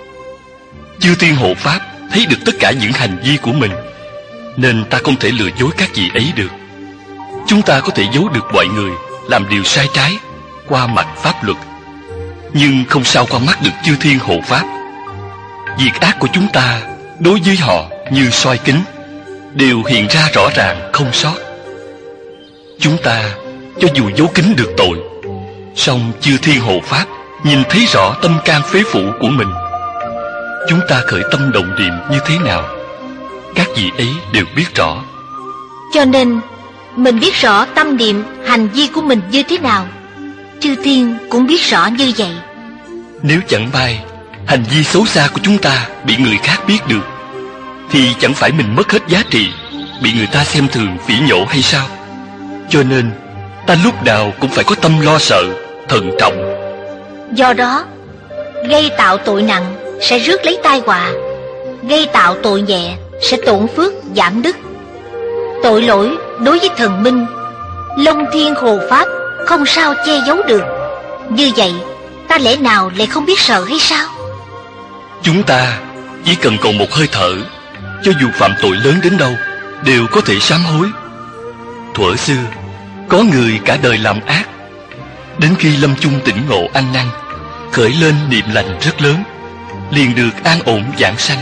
Chư thiên hộ pháp thấy được tất cả những hành vi của mình, nên ta không thể lừa dối các vị ấy được. Chúng ta có thể giấu được mọi người làm điều sai trái qua mặt pháp luật, nhưng không sao qua mắt được chư thiên hộ pháp. Việc ác của chúng ta đối với họ như soi kính, đều hiện ra rõ ràng không sót. Chúng ta cho dù giấu kín được tội, song chư thiên hộ pháp nhìn thấy rõ tâm can phế phủ của mình. Chúng ta khởi tâm động niệm như thế nào, các vị ấy đều biết rõ. Cho nên mình biết rõ tâm niệm hành vi của mình như thế nào, chư thiên cũng biết rõ như vậy. Nếu chẳng may hành vi xấu xa của chúng ta bị người khác biết được, thì chẳng phải mình mất hết giá trị, bị người ta xem thường phỉ nhổ hay sao? Cho nên ta lúc nào cũng phải có tâm lo sợ, thận trọng. Do đó, gây tạo tội nặng sẽ rước lấy tai họa, gây tạo tội nhẹ sẽ tổn phước giảm đức. Tội lỗi đối với thần minh, Long Thiên Hộ Pháp không sao che giấu được. Như vậy ta lẽ nào lại không biết sợ hay sao? Chúng ta chỉ cần còn một hơi thở, cho dù phạm tội lớn đến đâu đều có thể sám hối. Thuở xưa có người cả đời làm ác, đến khi lâm chung tỉnh ngộ ăn năn, khởi lên niệm lành rất lớn, liền được an ổn vãng sanh.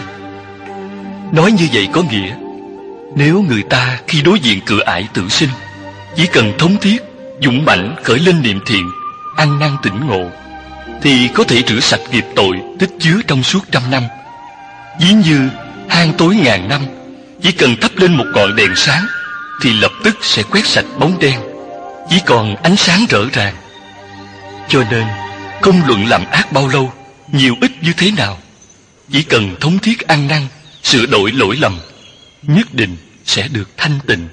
Nói như vậy có nghĩa, nếu người ta khi đối diện cửa ải tử sinh, chỉ cần thống thiết, dũng mãnh khởi lên niệm thiện, ăn năn tỉnh ngộ, thì có thể rửa sạch nghiệp tội tích chứa trong suốt 100 năm. Ví như hang tối ngàn năm, chỉ cần thắp lên một ngọn đèn sáng thì lập tức sẽ quét sạch bóng đen, chỉ còn ánh sáng rỡ ràng. Cho nên không luận làm ác bao lâu, nhiều ít như thế nào, chỉ cần thống thiết ăn năn, sửa đổi lỗi lầm, nhất định sẽ được thanh tịnh.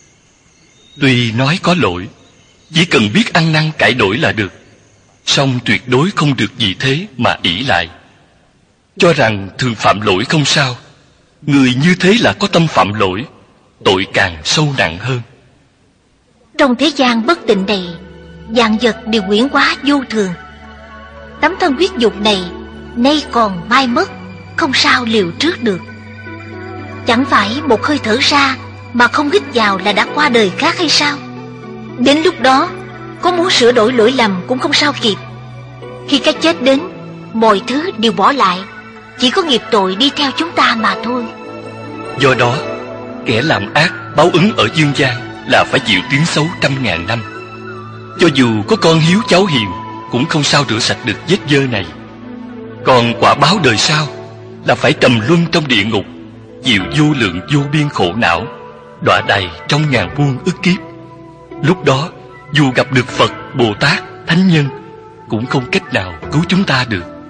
Tuy nói có lỗi, chỉ cần biết ăn năn cải đổi là được, song tuyệt đối không được vì thế mà ỷ lại, cho rằng thường phạm lỗi không sao. Người như thế là có tâm phạm lỗi, tội càng sâu nặng hơn. Trong thế gian bất tịnh này, vạn vật đều quyển hóa vô thường. Tấm thân huyết dục này nay còn mai mất, không sao liều trước được. Chẳng phải một hơi thở ra mà không hít vào là đã qua đời khác hay sao? Đến lúc đó có muốn sửa đổi lỗi lầm cũng không sao kịp. Khi cái chết đến, mọi thứ đều bỏ lại, chỉ có nghiệp tội đi theo chúng ta mà thôi. Do đó, kẻ làm ác báo ứng ở dương gian là phải chịu tiếng xấu 100.000 năm. Cho dù có con hiếu cháu hiền, cũng không sao rửa sạch được vết dơ này. Còn quả báo đời sau là phải trầm luân trong địa ngục, chịu vô lượng vô biên khổ não, đọa đày trong ngàn muôn ức kiếp. Lúc đó, dù gặp được Phật, Bồ Tát, Thánh Nhân, cũng không cách nào cứu chúng ta được.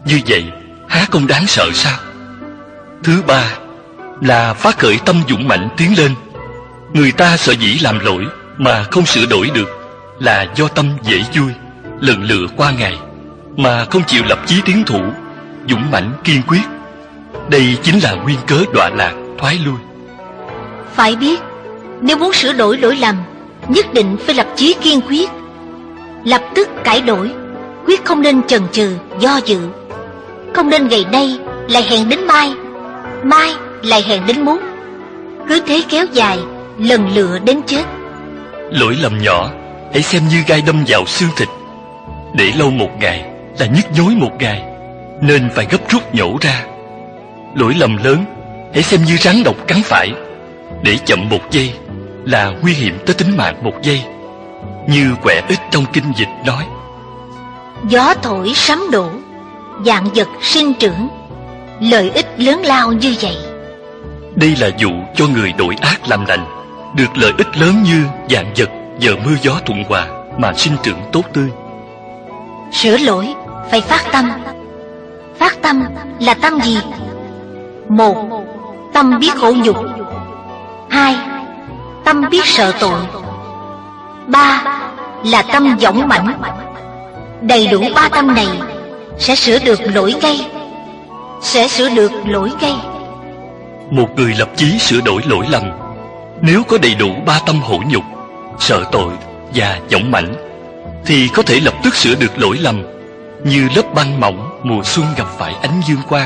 Như vậy há không đáng sợ sao? Thứ ba là phát khởi tâm dũng mãnh tiến lên. Người ta sợ dĩ làm lỗi mà không sửa đổi được là do tâm dễ vui, lần lựa qua ngày, mà không chịu lập chí tiến thủ, dũng mãnh kiên quyết. Đây chính là nguyên cớ đọa lạc thoái lui. Phải biết, nếu muốn sửa đổi lỗi lầm, nhất định phải lập chí kiên quyết, lập tức cải đổi, quyết không nên chần chừ do dự. Không nên ngày nay lại hẹn đến mai, mai lại hẹn đến mốt, cứ thế kéo dài, lần lựa đến chết. Lỗi lầm nhỏ hãy xem như gai đâm vào xương thịt, để lâu một ngày là nhức nhối một ngày, nên phải gấp rút nhổ ra. Lỗi lầm lớn hãy xem như rắn độc cắn phải, để chậm một giây là nguy hiểm tới tính mạng một giây. Như Quẻ Ích trong kinh dịch nói: Gió thổi sấm đổ, vạn vật sinh trưởng, lợi ích lớn lao như vậy. Đây là dụ cho người đổi ác làm lành, được lợi ích lớn như vạn vật giờ mưa gió thuận hòa mà sinh trưởng tốt tươi. Sửa lỗi phải phát tâm. Phát tâm là tâm gì? Một, tâm biết khổ nhục. Hai, tâm biết sợ tội. Ba là tâm dũng mãnh. Đầy đủ ba tâm này sẽ sửa được lỗi gây. Một người lập chí sửa đổi lỗi lầm, nếu có đầy đủ ba tâm hổ nhục, sợ tội và dũng mãnh, thì có thể lập tức sửa được lỗi lầm, như lớp băng mỏng mùa xuân gặp phải ánh dương quang,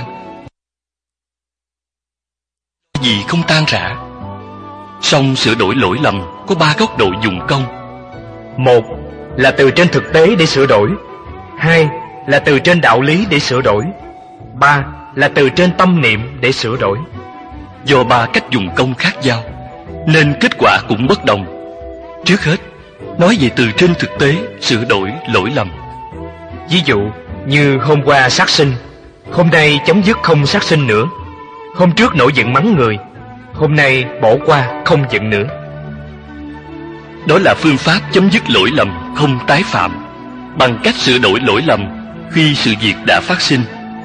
gì không tan rã. Song sửa đổi lỗi lầm có ba góc độ dụng công. Một là từ trên thực tế để sửa đổi. Hai là từ trên đạo lý để sửa đổi. Ba là từ trên tâm niệm để sửa đổi. Do ba cách dùng công khác nhau, nên kết quả cũng bất đồng. Trước hết, nói về từ trên thực tế sửa đổi lỗi lầm. Ví dụ như hôm qua sát sinh, hôm nay chấm dứt không sát sinh nữa. Hôm trước nổi giận mắng người, hôm nay bỏ qua không giận nữa. Đó là phương pháp chấm dứt lỗi lầm không tái phạm, bằng cách sửa đổi lỗi lầm khi sự việc đã phát sinh.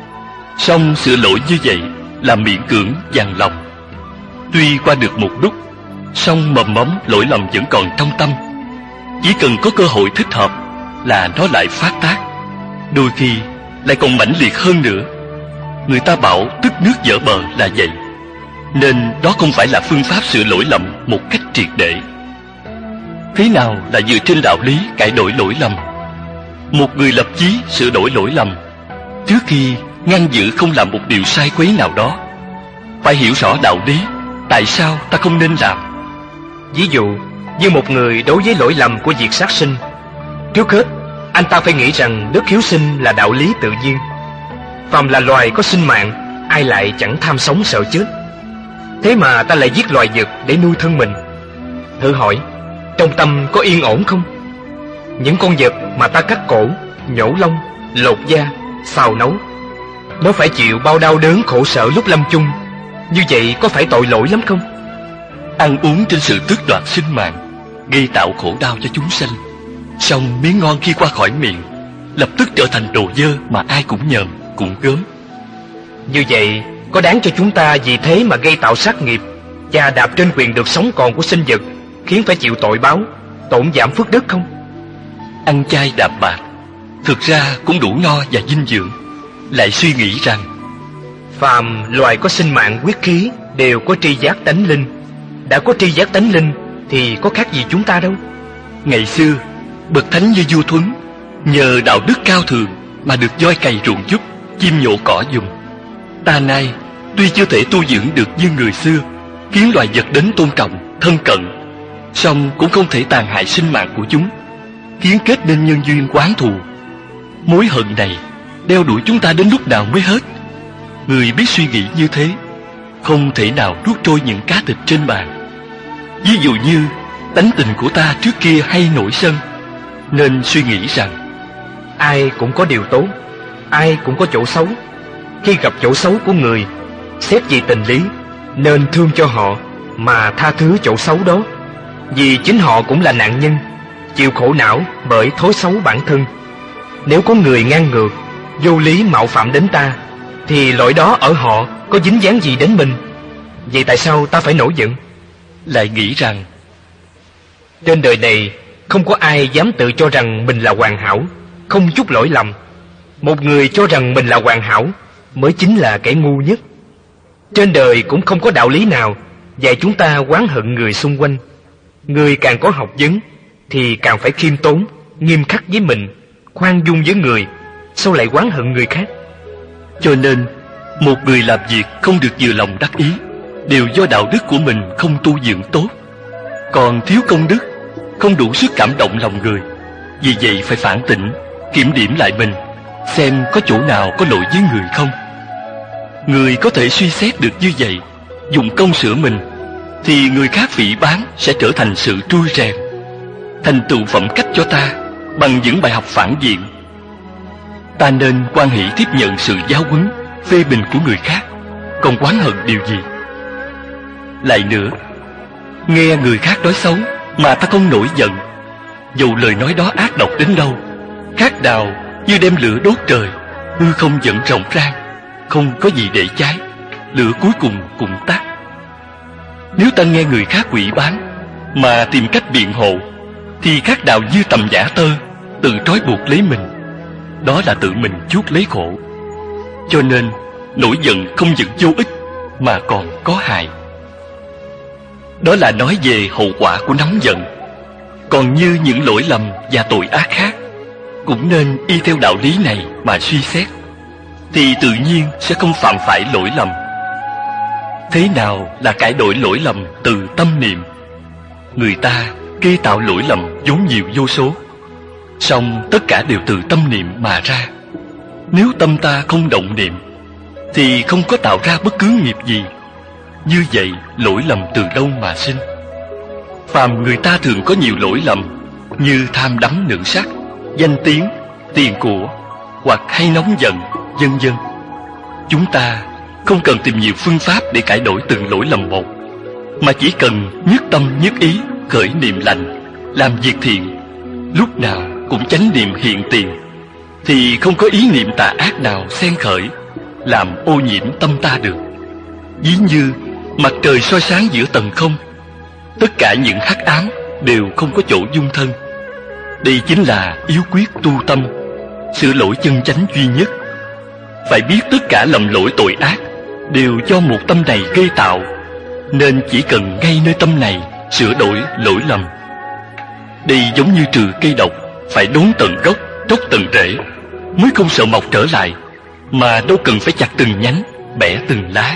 Song sửa lỗi như vậy là miễn cưỡng dằn lòng. Tuy qua được một lúc, song mầm mống lỗi lầm vẫn còn trong tâm. Chỉ cần có cơ hội thích hợp là nó lại phát tác, đôi khi lại còn mãnh liệt hơn nữa. Người ta bảo tức nước vỡ bờ là vậy, nên đó không phải là phương pháp sửa lỗi lầm một cách triệt để. Thế nào là dựa trên đạo lý cải đổi lỗi lầm? Một người lập chí sửa đổi lỗi lầm, trước khi ngăn giữ không làm một điều sai quấy nào đó, phải hiểu rõ đạo lý tại sao ta không nên làm. Ví dụ như một người đối với lỗi lầm của việc sát sinh, trước hết anh ta phải nghĩ rằng đức hiếu sinh là đạo lý tự nhiên. Phàm là loài có sinh mạng, ai lại chẳng tham sống sợ chết. Thế mà ta lại giết loài vật để nuôi thân mình. Thử hỏi, trong tâm có yên ổn không? Những con vật mà ta cắt cổ, nhổ lông, lột da, xào nấu, nó phải chịu bao đau đớn khổ sở lúc lâm chung. Như vậy có phải tội lỗi lắm không? Ăn uống trên sự tước đoạt sinh mạng, gây tạo khổ đau cho chúng sanh. Song miếng ngon khi qua khỏi miệng, lập tức trở thành đồ dơ mà ai cũng nhờm, cũng gớm. Như vậy có đáng cho chúng ta vì thế mà gây tạo sát nghiệp, chà đạp trên quyền được sống còn của sinh vật, khiến phải chịu tội báo, tổn giảm phước đức không? Ăn chay đạm bạc thực ra cũng đủ no và dinh dưỡng, lại suy nghĩ rằng phàm loài có sinh mạng huyết khí đều có tri giác tánh linh. Đã có tri giác tánh linh thì có khác gì chúng ta đâu. Ngày xưa bậc thánh như vua Thuấn nhờ đạo đức cao thượng mà được voi cày ruộng giúp, chim nhổ cỏ dùng. Ta nay tuy chưa thể tu dưỡng được như người xưa, khiến loài vật đến tôn trọng, thân cận, song cũng không thể tàn hại sinh mạng của chúng, khiến kết nên nhân duyên oán thù. Mối hận này đeo đuổi chúng ta đến lúc nào mới hết? Người biết suy nghĩ như thế không thể nào nuốt trôi những cá thịt trên bàn. Ví dụ như tánh tình của ta trước kia hay nổi sân, nên suy nghĩ rằng ai cũng có điều tốt, ai cũng có chỗ xấu. Khi gặp chỗ xấu của người, xét về tình lý, nên thương cho họ mà tha thứ chỗ xấu đó, vì chính họ cũng là nạn nhân, chịu khổ não bởi thói xấu bản thân. Nếu có người ngang ngược, vô lý mạo phạm đến ta, thì lỗi đó ở họ có dính dáng gì đến mình? Vậy tại sao ta phải nổi giận? Lại nghĩ rằng trên đời này không có ai dám tự cho rằng mình là hoàn hảo, không chút lỗi lầm. Một người cho rằng mình là hoàn hảo mới chính là kẻ ngu nhất. Trên đời cũng không có đạo lý nào dạy chúng ta oán hận người xung quanh. Người càng có học vấn thì càng phải khiêm tốn, nghiêm khắc với mình, khoan dung với người, sao lại oán hận người khác? cho nên một người làm việc không được vừa lòng đắc ý đều do đạo đức của mình không tu dưỡng tốt, còn thiếu công đức, không đủ sức cảm động lòng người. Vì vậy phải phản tỉnh, kiểm điểm lại mình, xem có chỗ nào có lỗi với người không. Người có thể suy xét được như vậy, dùng công sửa mình, thì người khác phỉ báng sẽ trở thành sự trui rèn, thành tựu phẩm cách cho ta bằng những bài học phản diện. Ta nên hoan hỷ tiếp nhận sự giáo huấn, phê bình của người khác, còn oán hận điều gì? Lại nữa, nghe người khác nói xấu mà ta không nổi giận, dù lời nói đó ác độc đến đâu, khác nào như đem lửa đốt trời, hư không vẫn rộng rang, không có gì để cháy, lửa cuối cùng cũng tắt. Nếu ta nghe người khác quỷ báng mà tìm cách biện hộ, thì khác nào như tầm giả tơ, tự trói buộc lấy mình. Đó là tự mình chuốc lấy khổ. Cho nên nổi giận không những vô ích mà còn có hại. Đó là nói về hậu quả của nóng giận. Còn như những lỗi lầm và tội ác khác, cũng nên y theo đạo lý này mà suy xét, thì tự nhiên sẽ không phạm phải lỗi lầm. Thế nào là cải đổi lỗi lầm từ tâm niệm? Người ta kê tạo lỗi lầm vốn nhiều vô số, song tất cả đều từ tâm niệm mà ra. Nếu tâm ta không động niệm, thì không có tạo ra bất cứ nghiệp gì. Như vậy lỗi lầm từ đâu mà sinh? Phàm người ta thường có nhiều lỗi lầm, như tham đắm nữ sắc, danh tiếng, tiền của, hoặc hay nóng giận, vân vân. Chúng ta không cần tìm nhiều phương pháp để cải đổi từng lỗi lầm một, mà chỉ cần nhất tâm nhất ý khởi niệm lành, làm việc thiện, lúc nào cũng chánh niệm hiện tiền, thì không có ý niệm tà ác nào xen khởi làm ô nhiễm tâm ta được. Ví như mặt trời soi sáng giữa tầng không, tất cả những hắc ám đều không có chỗ dung thân. Đây chính là yếu quyết tu tâm, sửa lỗi chân chánh duy nhất. Phải biết tất cả lầm lỗi tội ác đều do một tâm này gây tạo, nên chỉ cần ngay nơi tâm này sửa đổi lỗi lầm. Đây giống như trừ cây độc, phải đốn tận gốc, tróc tận rễ, mới không sợ mọc trở lại, mà đâu cần phải chặt từng nhánh, bẻ từng lá.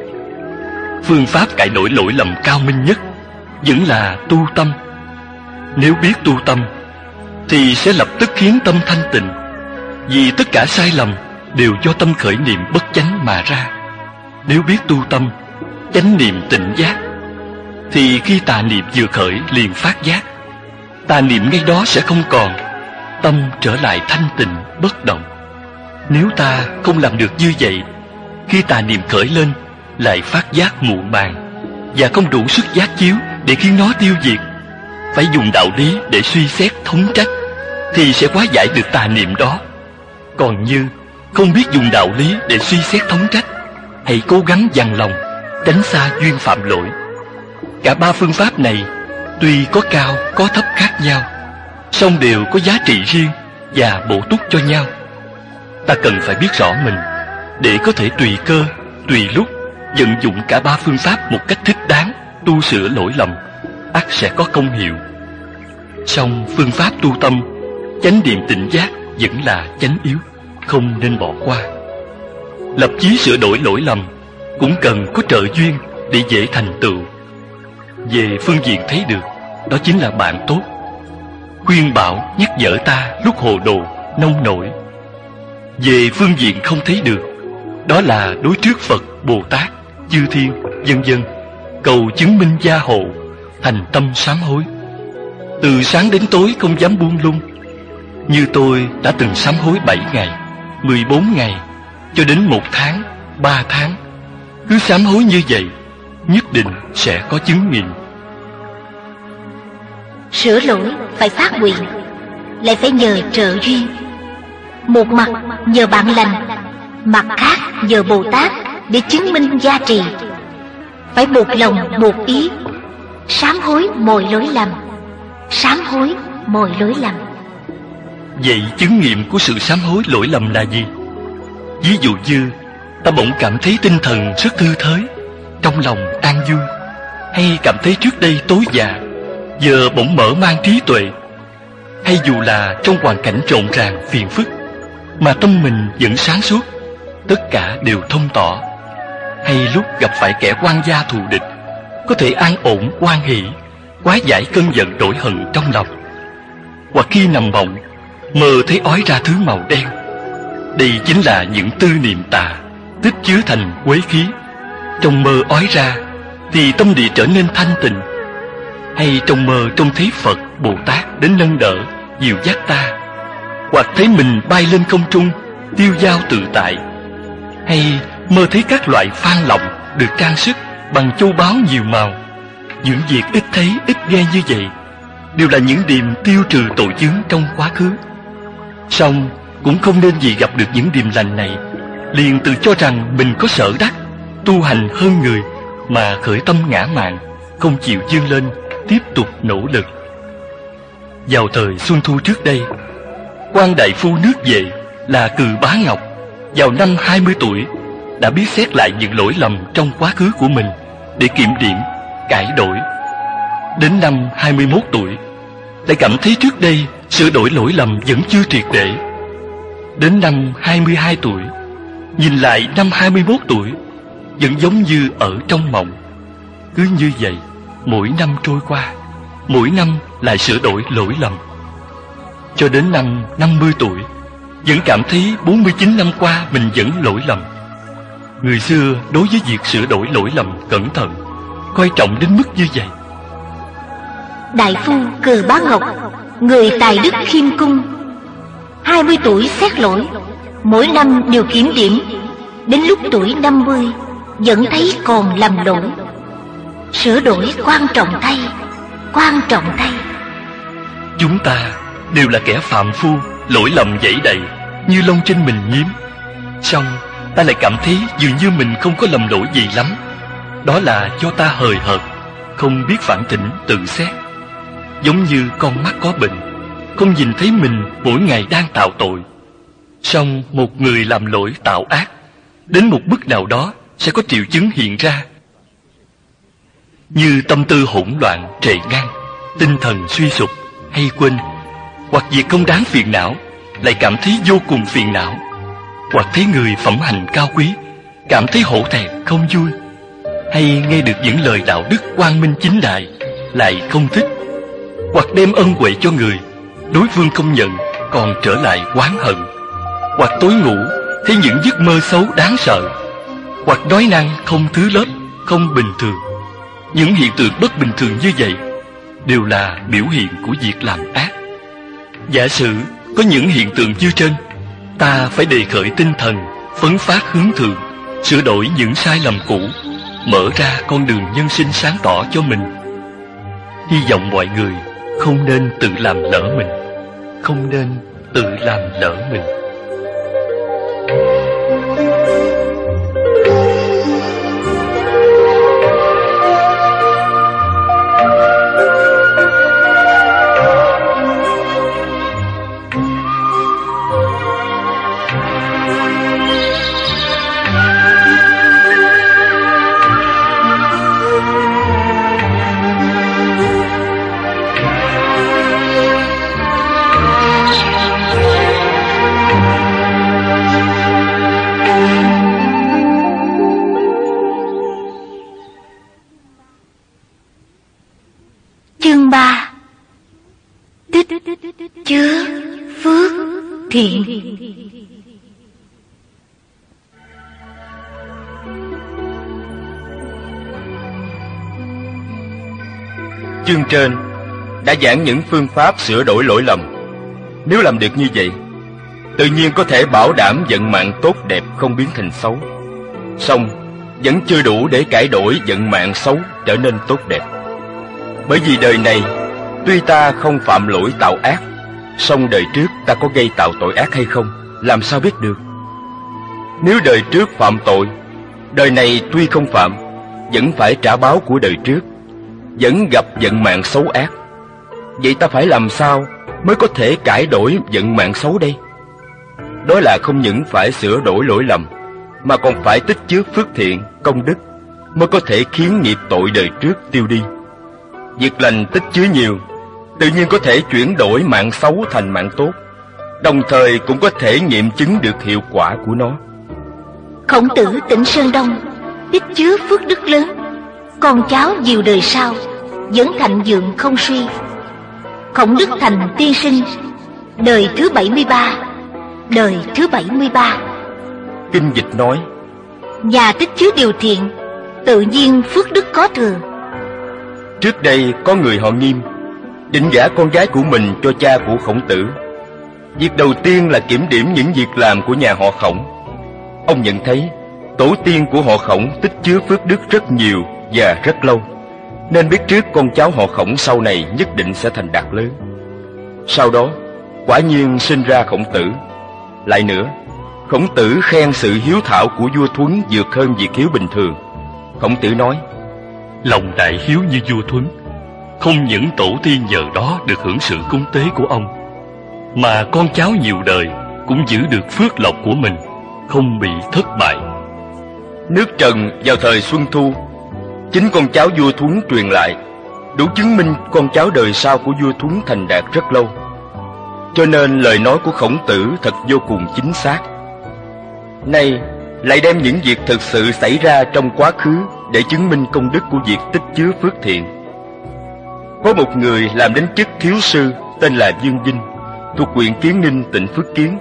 Phương pháp cải đổi lỗi lầm cao minh nhất vẫn là tu tâm. Nếu biết tu tâm, thì sẽ lập tức khiến tâm thanh tịnh, vì tất cả sai lầm đều do tâm khởi niệm bất chánh mà ra. Nếu biết tu tâm, chánh niệm tỉnh giác, thì khi tà niệm vừa khởi liền phát giác, tà niệm ngay đó sẽ không còn, tâm trở lại thanh tịnh bất động. Nếu ta không làm được như vậy, khi tà niệm khởi lên lại phát giác muộn màng, và không đủ sức giác chiếu để khiến nó tiêu diệt. Phải dùng đạo lý để suy xét thống trách, thì sẽ hóa giải được tà niệm đó. Còn như không biết dùng đạo lý để suy xét thống trách, hãy cố gắng dằn lòng, tránh xa duyên phạm lỗi. Cả ba phương pháp này tuy có cao có thấp khác nhau, song đều có giá trị riêng và bổ túc cho nhau. Ta cần phải biết rõ mình, để có thể tùy cơ, tùy lúc vận dụng cả ba phương pháp một cách thích đáng, tu sửa lỗi lầm, ắt sẽ có công hiệu. Song phương pháp tu tâm, chánh niệm tỉnh giác vẫn là chánh yếu, không nên bỏ qua. Lập chí sửa đổi lỗi lầm cũng cần có trợ duyên để dễ thành tựu. Về phương diện thấy được, đó chính là bạn tốt, khuyên bảo nhắc nhở ta lúc hồ đồ, nông nổi. Về phương diện không thấy được, đó là đối trước Phật, Bồ Tát, chư thiên, vân vân, cầu chứng minh gia hộ, thành tâm sám hối. Từ sáng đến tối không dám buông lung. Như tôi đã từng sám hối 7 ngày, 14 ngày, cho đến 1 tháng, 3 tháng. Cứ sám hối như vậy, nhất định sẽ có chứng nghiệm. Sửa lỗi phải phát nguyện, lại phải nhờ trợ duyên. một mặt nhờ bạn lành, mặt khác nhờ Bồ Tát để chứng minh gia trì. Phải một lòng một ý, sám hối mọi lỗi lầm, sám hối mọi lỗi lầm. Vậy chứng nghiệm của sự sám hối lỗi lầm là gì? Ví dụ như ta bỗng cảm thấy tinh thần rất thư thới, trong lòng an vui, hay cảm thấy trước đây tối dạ, giờ bỗng mở mang trí tuệ, hay dù là trong hoàn cảnh rộn ràng phiền phức mà tâm mình vẫn sáng suốt, tất cả đều thông tỏ. Hay lúc gặp phải kẻ oan gia thù địch, có thể an ổn hoan hỷ, hóa giải cơn giận đổi hận trong lòng. Hoặc khi nằm mộng, mơ thấy ói ra thứ màu đen, đây chính là những tư niệm tà tích chứa thành quế khí. Trong mơ ói ra thì tâm địa trở nên thanh tịnh. Hay trong mơ trông thấy Phật, Bồ Tát đến nâng đỡ, dìu dắt ta. Hoặc thấy mình bay lên không trung, tiêu dao tự tại. Hay mơ thấy các loại phan lọng được trang sức bằng châu báu nhiều màu. Những việc ít thấy ít nghe như vậy đều là những điềm tiêu trừ tội chướng trong quá khứ. Song cũng không nên vì gặp được những điềm lành này liền tự cho rằng mình có sở đắc, tu hành hơn người mà khởi tâm ngã mạn, không chịu vươn lên tiếp tục nỗ lực. Vào thời Xuân Thu trước đây, quan đại phu nước Vệ là Cừ Bá Ngọc vào năm 20 tuổi đã biết xét lại những lỗi lầm trong quá khứ của mình để kiểm điểm, cải đổi. Đến năm 21 tuổi lại cảm thấy trước đây sửa đổi lỗi lầm vẫn chưa triệt để. Đến năm 22 tuổi nhìn lại năm 21 tuổi vẫn giống như ở trong mộng. Cứ như vậy, mỗi năm trôi qua, mỗi năm lại sửa đổi lỗi lầm. Cho đến năm 50 tuổi vẫn cảm thấy 49 năm qua mình vẫn lỗi lầm. Người xưa đối với việc sửa đổi lỗi lầm cẩn thận, coi trọng đến mức như vậy. Đại phu Cừ Bá Ngọc, người tài đức khiêm cung, 20 tuổi xét lỗi, mỗi năm đều kiểm điểm. Đến lúc tuổi 50 vẫn thấy còn lầm lỗi. Sửa đổi quan trọng thay, quan trọng thay. Chúng ta đều là kẻ phạm phu, lỗi lầm dẫy đầy như lông trên mình nhím. Song ta lại cảm thấy dường như mình không có lầm lỗi gì lắm. Đó là do ta hời hợt, không biết phản tỉnh tự xét. Giống như con mắt có bệnh, không nhìn thấy mình mỗi ngày đang tạo tội. Song một người làm lỗi tạo ác, đến một mức nào đó sẽ có triệu chứng hiện ra, như tâm tư hỗn loạn, trệ ngang, tinh thần suy sụp hay quên. Hoặc việc không đáng phiền não lại cảm thấy vô cùng phiền não. Hoặc thấy người phẩm hành cao quý cảm thấy hổ thẹn không vui. Hay nghe được những lời đạo đức quang minh chính đại lại không thích. Hoặc đem ân huệ cho người, đối phương không nhận còn trở lại oán hận. Hoặc tối ngủ thấy những giấc mơ xấu đáng sợ. Hoặc nói năng không thứ lớp, không bình thường. Những hiện tượng bất bình thường như vậy đều là biểu hiện của việc làm ác. Giả sử có những hiện tượng như trên, ta phải đề khởi tinh thần, phấn phát hướng thượng, sửa đổi những sai lầm cũ, mở ra con đường nhân sinh sáng tỏ cho mình. Hy vọng mọi người không nên tự làm lỡ mình, không nên tự làm lỡ mình. Chương 3. Tích chứa phước thiện. Chương trên đã giảng những phương pháp sửa đổi lỗi lầm. Nếu làm được như vậy, tự nhiên có thể bảo đảm vận mạng tốt đẹp không biến thành xấu. Song vẫn chưa đủ để cải đổi vận mạng xấu trở nên tốt đẹp. Bởi vì đời này, tuy ta không phạm lỗi tạo ác, song đời trước ta có gây tạo tội ác hay không, làm sao biết được? Nếu đời trước phạm tội, đời này tuy không phạm, vẫn phải trả báo của đời trước, vẫn gặp vận mạng xấu ác. Vậy ta phải làm sao mới có thể cải đổi vận mạng xấu đây? Đó là không những phải sửa đổi lỗi lầm, mà còn phải tích chứa phước thiện, công đức, mới có thể khiến nghiệp tội đời trước tiêu đi. Việc lành tích chứa nhiều, tự nhiên có thể chuyển đổi mạng xấu thành mạng tốt, đồng thời cũng có thể nghiệm chứng được hiệu quả của nó. Khổng Tử tỉnh Sơn Đông tích chứa phước đức lớn, con cháu nhiều đời sau vẫn thạnh vượng không suy. Khổng Đức thành tiên sinh đời thứ 73. Đời thứ 73. Kinh dịch nói: nhà tích chứa điều thiện, tự nhiên phước đức có thừa. Trước đây có người họ Nghiêm định gả con gái của mình cho cha của Khổng Tử. Việc đầu tiên là kiểm điểm những việc làm của nhà họ Khổng. Ông nhận thấy tổ tiên của họ Khổng tích chứa phước đức rất nhiều và rất lâu, nên biết trước con cháu họ Khổng sau này nhất định sẽ thành đạt lớn. Sau đó quả nhiên sinh ra Khổng Tử. Lại nữa, Khổng Tử khen sự hiếu thảo của vua Thuấn vượt hơn việc hiếu bình thường. Khổng Tử nói: lòng đại hiếu như vua Thuấn, không những tổ tiên nhờ đó được hưởng sự cúng tế của ông, mà con cháu nhiều đời cũng giữ được phước lộc của mình, không bị thất bại. Nước Trần vào thời Xuân Thu, chính con cháu vua Thuấn truyền lại, đủ chứng minh con cháu đời sau của vua Thuấn thành đạt rất lâu. Cho nên lời nói của Khổng Tử thật vô cùng chính xác. Nay lại đem những việc thực sự xảy ra trong quá khứ để chứng minh công đức của việc tích chứa phước thiện. Có một người làm đến chức thiếu sư tên là Dương Vinh, thuộc huyện Kiến Ninh, tỉnh Phước Kiến.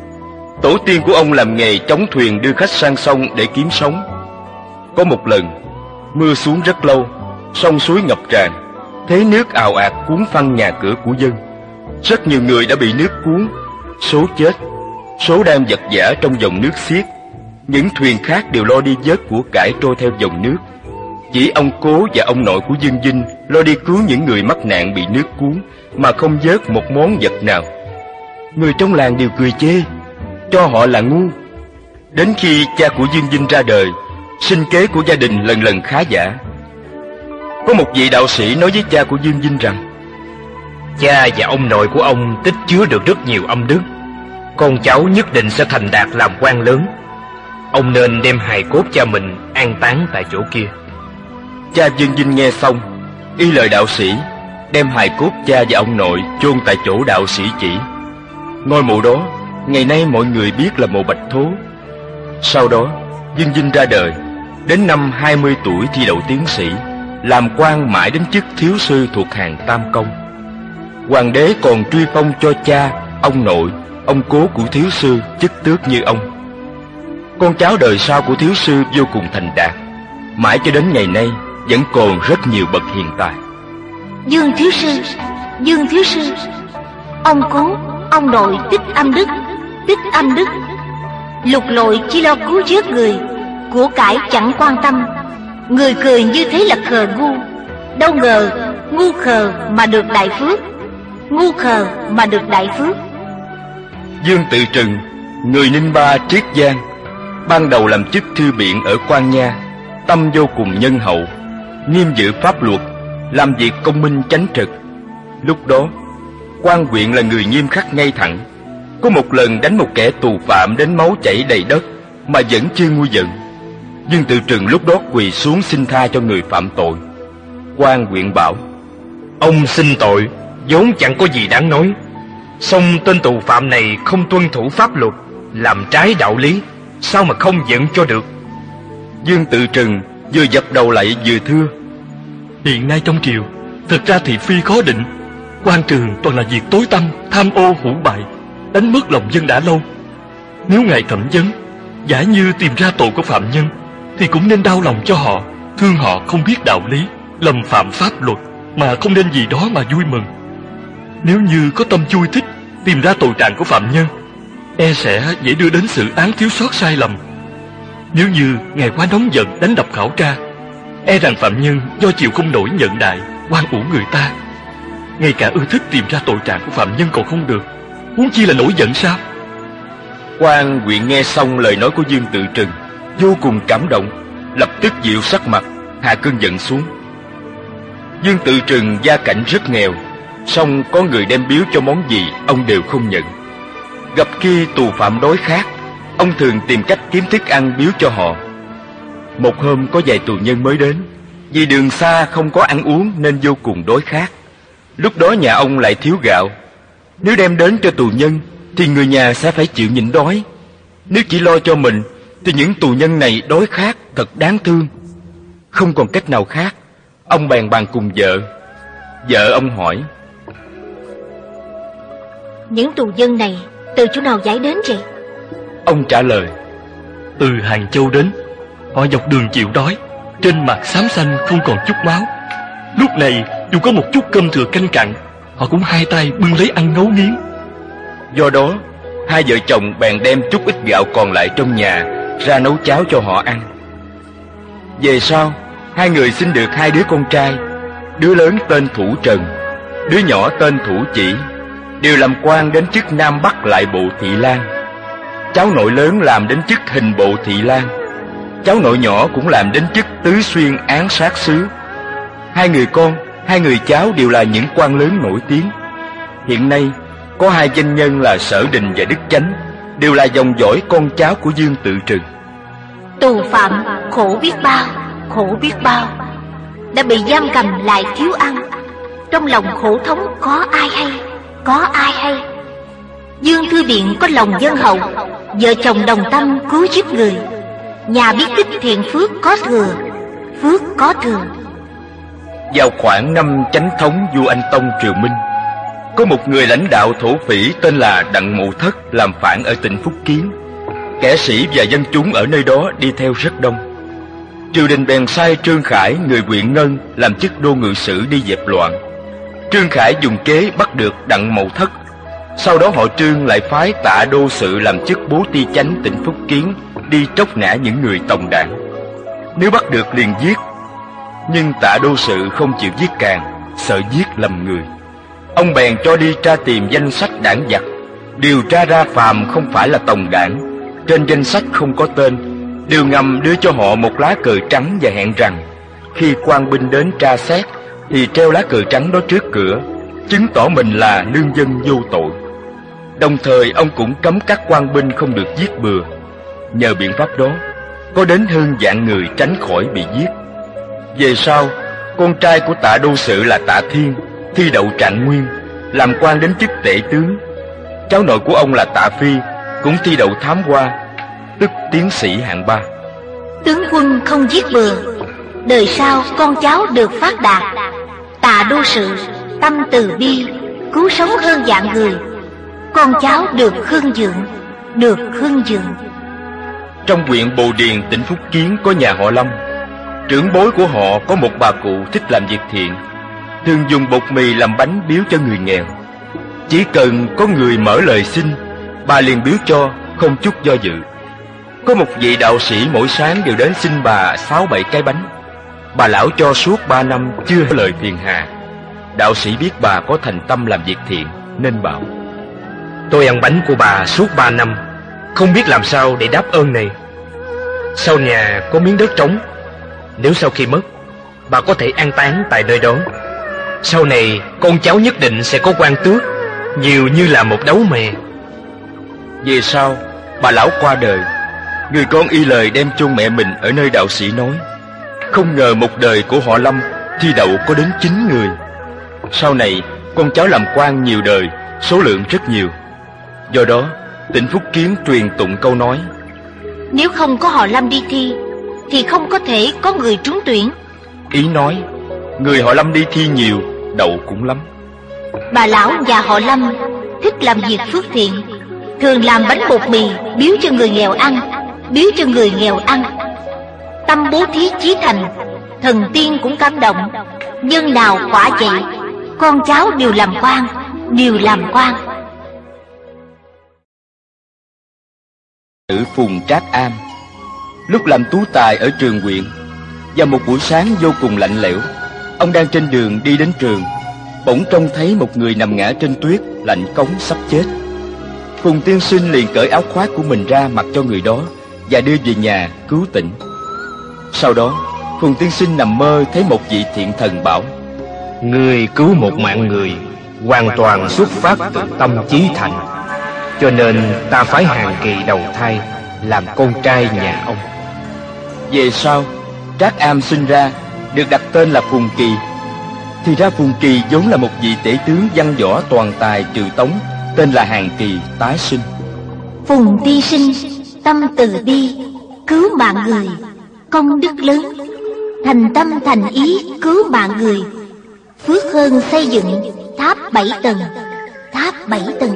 Tổ tiên của ông làm nghề chống thuyền đưa khách sang sông để kiếm sống. Có một lần mưa xuống rất lâu, sông suối ngập tràn, thế nước ào ạt cuốn phăng nhà cửa của dân. Rất nhiều người đã bị nước cuốn, số chết, số đang vật vã trong dòng nước xiết. Những thuyền khác đều lo đi vớt của cải trôi theo dòng nước. Chỉ ông cố và ông nội của Dương Vinh lo đi cứu những người mắc nạn bị nước cuốn, mà không vớt một món vật nào. Người trong làng đều cười chê, cho họ là ngu. Đến khi cha của Dương Vinh ra đời, sinh kế của gia đình lần lần khá giả. Có một vị đạo sĩ nói với cha của Dương Vinh rằng: cha và ông nội của ông tích chứa được rất nhiều âm đức, con cháu nhất định sẽ thành đạt làm quan lớn. Ông nên đem hài cốt cha mình an táng tại chỗ kia. Cha Dương Vinh nghe xong, y lời đạo sĩ, đem hài cốt cha và ông nội chôn tại chỗ đạo sĩ chỉ. Ngôi mộ đó ngày nay mọi người biết là mộ Bạch Thố. Sau đó Dương Vinh ra đời, đến năm 20 tuổi thi đậu tiến sĩ, làm quan mãi đến chức thiếu sư thuộc hàng Tam Công. Hoàng đế còn truy phong cho cha, ông nội, ông cố của thiếu sư chức tước như ông. Con cháu đời sau của thiếu sư vô cùng thành đạt, mãi cho đến ngày nay vẫn còn rất nhiều bậc hiền tài. Dương thiếu sư, Dương thiếu sư, ông cố, ông nội tích âm đức, tích âm đức. Lục lội chỉ lo cứu vớt người, của cải chẳng quan tâm. Người cười như thế là khờ ngu. Đâu ngờ ngu khờ mà được đại phước, ngu khờ mà được đại phước. Dương Tự Trừng, người Ninh Ba, Triết Giang, ban đầu làm chức thư biện ở Quan Nha, tâm vô cùng nhân hậu, nghiêm giữ pháp luật, làm việc công minh chánh trực. Lúc đó quan huyện là người nghiêm khắc ngay thẳng. Có một lần đánh một kẻ tù phạm đến máu chảy đầy đất mà vẫn chưa nguôi giận. Dương Tự Trừng lúc đó quỳ xuống xin tha cho người phạm tội. Quan huyện bảo: ông xin tội vốn chẳng có gì đáng nói, song tên tù phạm này không tuân thủ pháp luật, làm trái đạo lý, sao mà không giận cho được. Dương Tự Trừng vừa dập đầu lại vừa thưa: hiện nay trong triều thực ra thị phi khó định, quan trường toàn là việc tối tăm, tham ô hủ bại, đánh mất lòng dân đã lâu. Nếu ngài thẩm vấn, giả như tìm ra tội của phạm nhân, thì cũng nên đau lòng cho họ, thương họ không biết đạo lý, lầm phạm pháp luật, mà không nên gì đó mà vui mừng. Nếu như có tâm vui thích tìm ra tội trạng của phạm nhân, e sẽ dễ đưa đến sự án thiếu sót sai lầm. Nếu như ngài quá nóng giận đánh đập khảo tra, e rằng phạm nhân do chịu không nổi nhận đại, oan uổng người ta. Ngay cả ưa thích tìm ra tội trạng của phạm nhân còn không được, huống chi là nổi giận sao? Quan huyện nghe xong lời nói của Dương Tự Trừng, vô cùng cảm động, lập tức dịu sắc mặt, hạ cơn giận xuống. Dương Tự Trừng gia cảnh rất nghèo, song có người đem biếu cho món gì ông đều không nhận. Gặp khi tù phạm đói khát, ông thường tìm cách kiếm thức ăn biếu cho họ. Một hôm có vài tù nhân mới đến, vì đường xa không có ăn uống nên vô cùng đói khát. Lúc đó nhà ông lại thiếu gạo. Nếu đem đến cho tù nhân thì người nhà sẽ phải chịu nhịn đói. Nếu chỉ lo cho mình thì những tù nhân này đói khát thật đáng thương. Không còn cách nào khác, ông bèn bàn cùng vợ. Vợ ông hỏi: những tù nhân này từ chỗ nào giải đến vậy? Ông trả lời: từ Hàng Châu đến. Họ dọc đường chịu đói, trên mặt xám xanh không còn chút máu. Lúc này dù có một chút cơm thừa canh cặn, họ cũng hai tay bưng lấy ăn ngấu nghiến. Do đó hai vợ chồng bèn đem chút ít gạo còn lại trong nhà ra nấu cháo cho họ ăn. Về sau hai người sinh được hai đứa con trai. Đứa lớn tên Thủ Trần, đứa nhỏ tên Thủ Chỉ, đều làm quan đến chức Nam Bắc Lại Bộ Thị Lang. Cháu nội lớn làm đến chức Hình Bộ Thị Lang, cháu nội nhỏ cũng làm đến chức Tứ Xuyên Án Sát Sứ. Hai người con, hai người cháu đều là những quan lớn nổi tiếng. Hiện nay có hai danh nhân là Sở Đình và Đức Chánh, đều là dòng dõi con cháu của Dương Tự Trừng. Tù phạm khổ biết bao, khổ biết bao, đã bị giam cầm lại thiếu ăn. Trong lòng khổ thống có ai hay, có ai hay. Dương Thư Biện có lòng nhân hậu, vợ chồng đồng tâm cứu giúp người. Nhà biết tích thiện phước có thừa, phước có thừa. Vào khoảng năm Chánh thống vua Anh Tông Triều Minh, có một người lãnh đạo thổ phỉ tên là Đặng Mậu Thất làm phản ở tỉnh Phúc Kiến. Kẻ sĩ và dân chúng ở nơi đó đi theo rất đông. Triều đình bèn sai Trương Khải, người huyện Ngân, làm chức đô ngự sử đi dẹp loạn. Trương Khải dùng kế bắt được Đặng Mậu Thất. Sau đó họ Trương lại phái Tạ Đô Sự làm chức bố ty chánh tỉnh Phúc Kiến, đi tróc nã những người tòng đảng. Nếu bắt được liền giết. Nhưng Tạ Đô Sự không chịu giết càng, sợ giết lầm người. Ông bèn cho đi tra tìm danh sách đảng giặc. Điều tra ra Phàm không phải là tòng đảng, trên danh sách không có tên. Đều ngầm đưa cho họ một lá cờ trắng và hẹn rằng khi quan binh đến tra xét thì treo lá cờ trắng đó trước cửa, chứng tỏ mình là lương dân vô tội. Đồng thời ông cũng cấm các quan binh không được giết bừa. Nhờ biện pháp đó, có đến hơn vạn người tránh khỏi bị giết. Về sau, con trai của Tạ Đô Sự là Tạ Thiên thi đậu Trạng Nguyên, làm quan đến chức tể tướng. Cháu nội của ông là Tạ Phi cũng thi đậu Thám Hoa, tức tiến sĩ hạng 3. Tướng quân không giết bừa, đời sau con cháu được phát đạt. Tạ Đô Sự tâm từ bi, cứu sống hơn vạn người. Con cháu được hưng dưỡng, được hưng dưỡng. Trong huyện Bồ Điền, tỉnh Phúc Kiến có nhà họ Lâm. Trưởng bối của họ có một bà cụ thích làm việc thiện, thường dùng bột mì làm bánh biếu cho người nghèo. Chỉ cần có người mở lời xin, bà liền biếu cho, không chút do dự. Có một vị đạo sĩ mỗi sáng đều đến xin bà 6-7 cái bánh. Bà lão cho suốt 3 năm chưa có lời phiền hà. Đạo sĩ biết bà có thành tâm làm việc thiện nên bảo: tôi ăn bánh của bà suốt 3 năm, không biết làm sao để đáp ơn này. Sau nhà có miếng đất trống, nếu sau khi mất, bà có thể an táng tại nơi đó. Sau này con cháu nhất định sẽ có quan tước, nhiều như là một đấu mè. Về sau bà lão qua đời, người con y lời đem chôn mẹ mình ở nơi đạo sĩ nói. Không ngờ một đời của họ Lâm thi đậu có đến 9 người. Sau này con cháu làm quan nhiều đời, số lượng rất nhiều. Do đó tỉnh Phúc Kiến truyền tụng câu nói: nếu không có họ Lâm đi thi thì không có thể có người trúng tuyển. Ý nói người họ Lâm đi thi nhiều, đậu cũng lắm. Bà lão nhà họ Lâm thích làm việc phước thiện, thường làm bánh bột mì biếu cho người nghèo ăn, biếu cho người nghèo ăn. Tâm bố thí chí thành, thần tiên cũng cảm động. Nhân nào quả vậy, con cháu đều làm quan, đều làm quan. Tử Phùng Trác Am lúc làm tú tài ở trường huyện, vào một buổi sáng vô cùng lạnh lẽo, ông đang trên đường đi đến trường, bỗng trông thấy một người nằm ngã trên tuyết, lạnh cống sắp chết. Phùng tiên sinh liền cởi áo khoác của mình ra mặc cho người đó và đưa về nhà cứu tỉnh. Sau đó Phùng tiên sinh nằm mơ thấy một vị thiện thần bảo: Người cứu một mạng người hoàn toàn xuất phát từ tâm chí thành, cho nên ta phái Hàn Kỳ đầu thai làm con trai nhà ông. Về sau Trác Am sinh ra được đặt tên là Phùng Kỳ. Thì ra Phùng Kỳ vốn là một vị tể tướng văn võ toàn tài Trừ Tống, tên là Hàn Kỳ tái sinh. Phùng tiên sinh tâm từ bi, cứu mạng người, công đức lớn, thành tâm thành ý cứu mạng người, phước hơn xây dựng tháp 7 tầng. Tháp 7 tầng.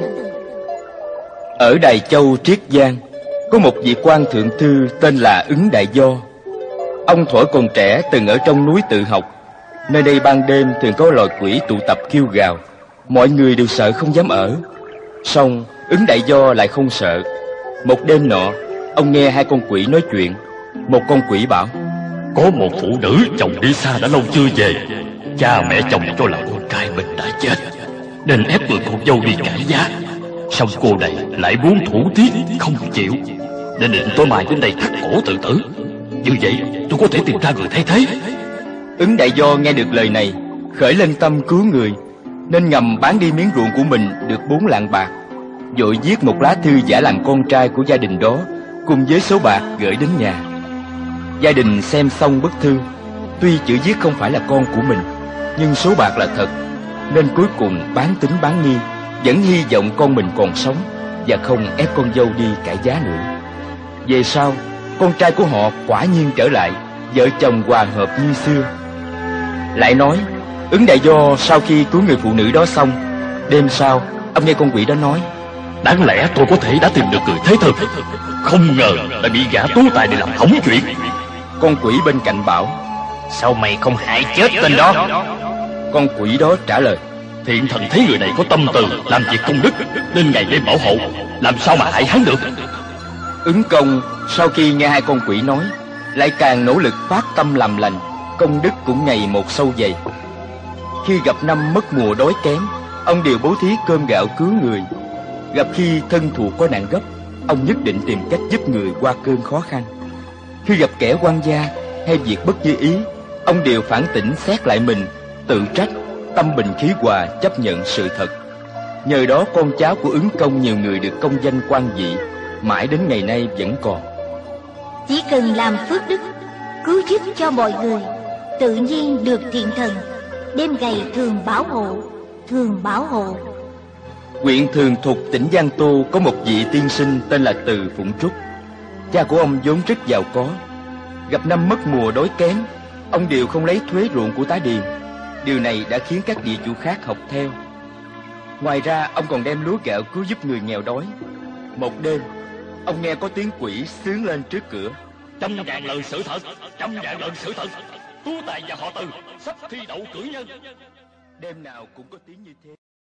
Ở Đài Châu Triết Giang có một vị quan thượng thư tên là Ứng Đại Do. Ông thuở còn trẻ từng ở trong núi tự học. Nơi đây ban đêm thường có loài quỷ tụ tập kêu gào, mọi người đều sợ không dám ở. Song Ứng Đại Do lại không sợ. Một đêm nọ, ông nghe hai con quỷ nói chuyện. Một con quỷ bảo: Có một phụ nữ chồng đi xa đã lâu chưa về, cha mẹ chồng cho là con trai mình đã chết, nên ép người con dâu đi cải giá. Song cô này lại muốn thủ tiết không chịu, nên định tối mai đến đây thắt cổ tự tử. Như vậy tôi có thể tìm ra người thay thế. Ứng Đại Do nghe được lời này, khởi lên tâm cứu người, nên ngầm bán đi miếng ruộng của mình được 4 lạng bạc, vội viết một lá thư giả làm con trai của gia đình đó, cùng với số bạc gửi đến nhà. Gia đình xem xong bức thư, tuy chữ viết không phải là con của mình, nhưng số bạc là thật, nên cuối cùng bán tín bán nghi, vẫn hy vọng con mình còn sống và không ép con dâu đi cải giá nữa. Về sau, con trai của họ quả nhiên trở lại, vợ chồng hòa hợp như xưa. Lại nói, Ứng Đại Do sau khi cứu người phụ nữ đó xong, đêm sau ông nghe con quỷ đó nói: Đáng lẽ tôi có thể đã tìm được người thế thân, không ngờ lại bị gã tú tài để làm hỏng chuyện. Con quỷ bên cạnh bảo: Sao mày không hại chết tên đó? Con quỷ đó trả lời: Thiện thần thấy người này có tâm từ, làm việc công đức, nên ngày đêm bảo hộ, làm sao mà hại hắn được. Ứng Công sau khi nghe hai con quỷ nói, lại càng nỗ lực phát tâm làm lành, công đức cũng ngày một sâu dày. Khi gặp năm mất mùa đói kém, ông đều bố thí cơm gạo cứu người. Gặp khi thân thuộc có nạn gấp, ông nhất định tìm cách giúp người qua cơn khó khăn. Khi gặp kẻ oan gia hay việc bất như ý, ông đều phản tỉnh xét lại mình, tự trách, tâm bình khí hòa chấp nhận sự thật. Nhờ đó con cháu của Ứng Công nhiều người được công danh quan vị, mãi đến ngày nay vẫn còn. Chỉ cần làm phước đức, cứu giúp cho mọi người, tự nhiên được thiện thần đêm ngày thường bảo hộ, thường bảo hộ. Huyện Thường Thục, tỉnh Giang Tô có một vị tiên sinh tên là Từ Phụng Trúc. Cha của ông vốn rất giàu có. Gặp năm mất mùa đói kém, ông đều không lấy thuế ruộng của tá điền. Điều này đã khiến các địa chủ khác học theo. Ngoài ra ông còn đem lúa gạo cứu giúp người nghèo đói. Một đêm, ông nghe có tiếng quỷ xướng lên trước cửa: 100.000 lần sự thật, 100.000 lần sự thật, tú tài và họ Từ sắp thi đậu cử nhân. Đêm nào cũng có tiếng như thế.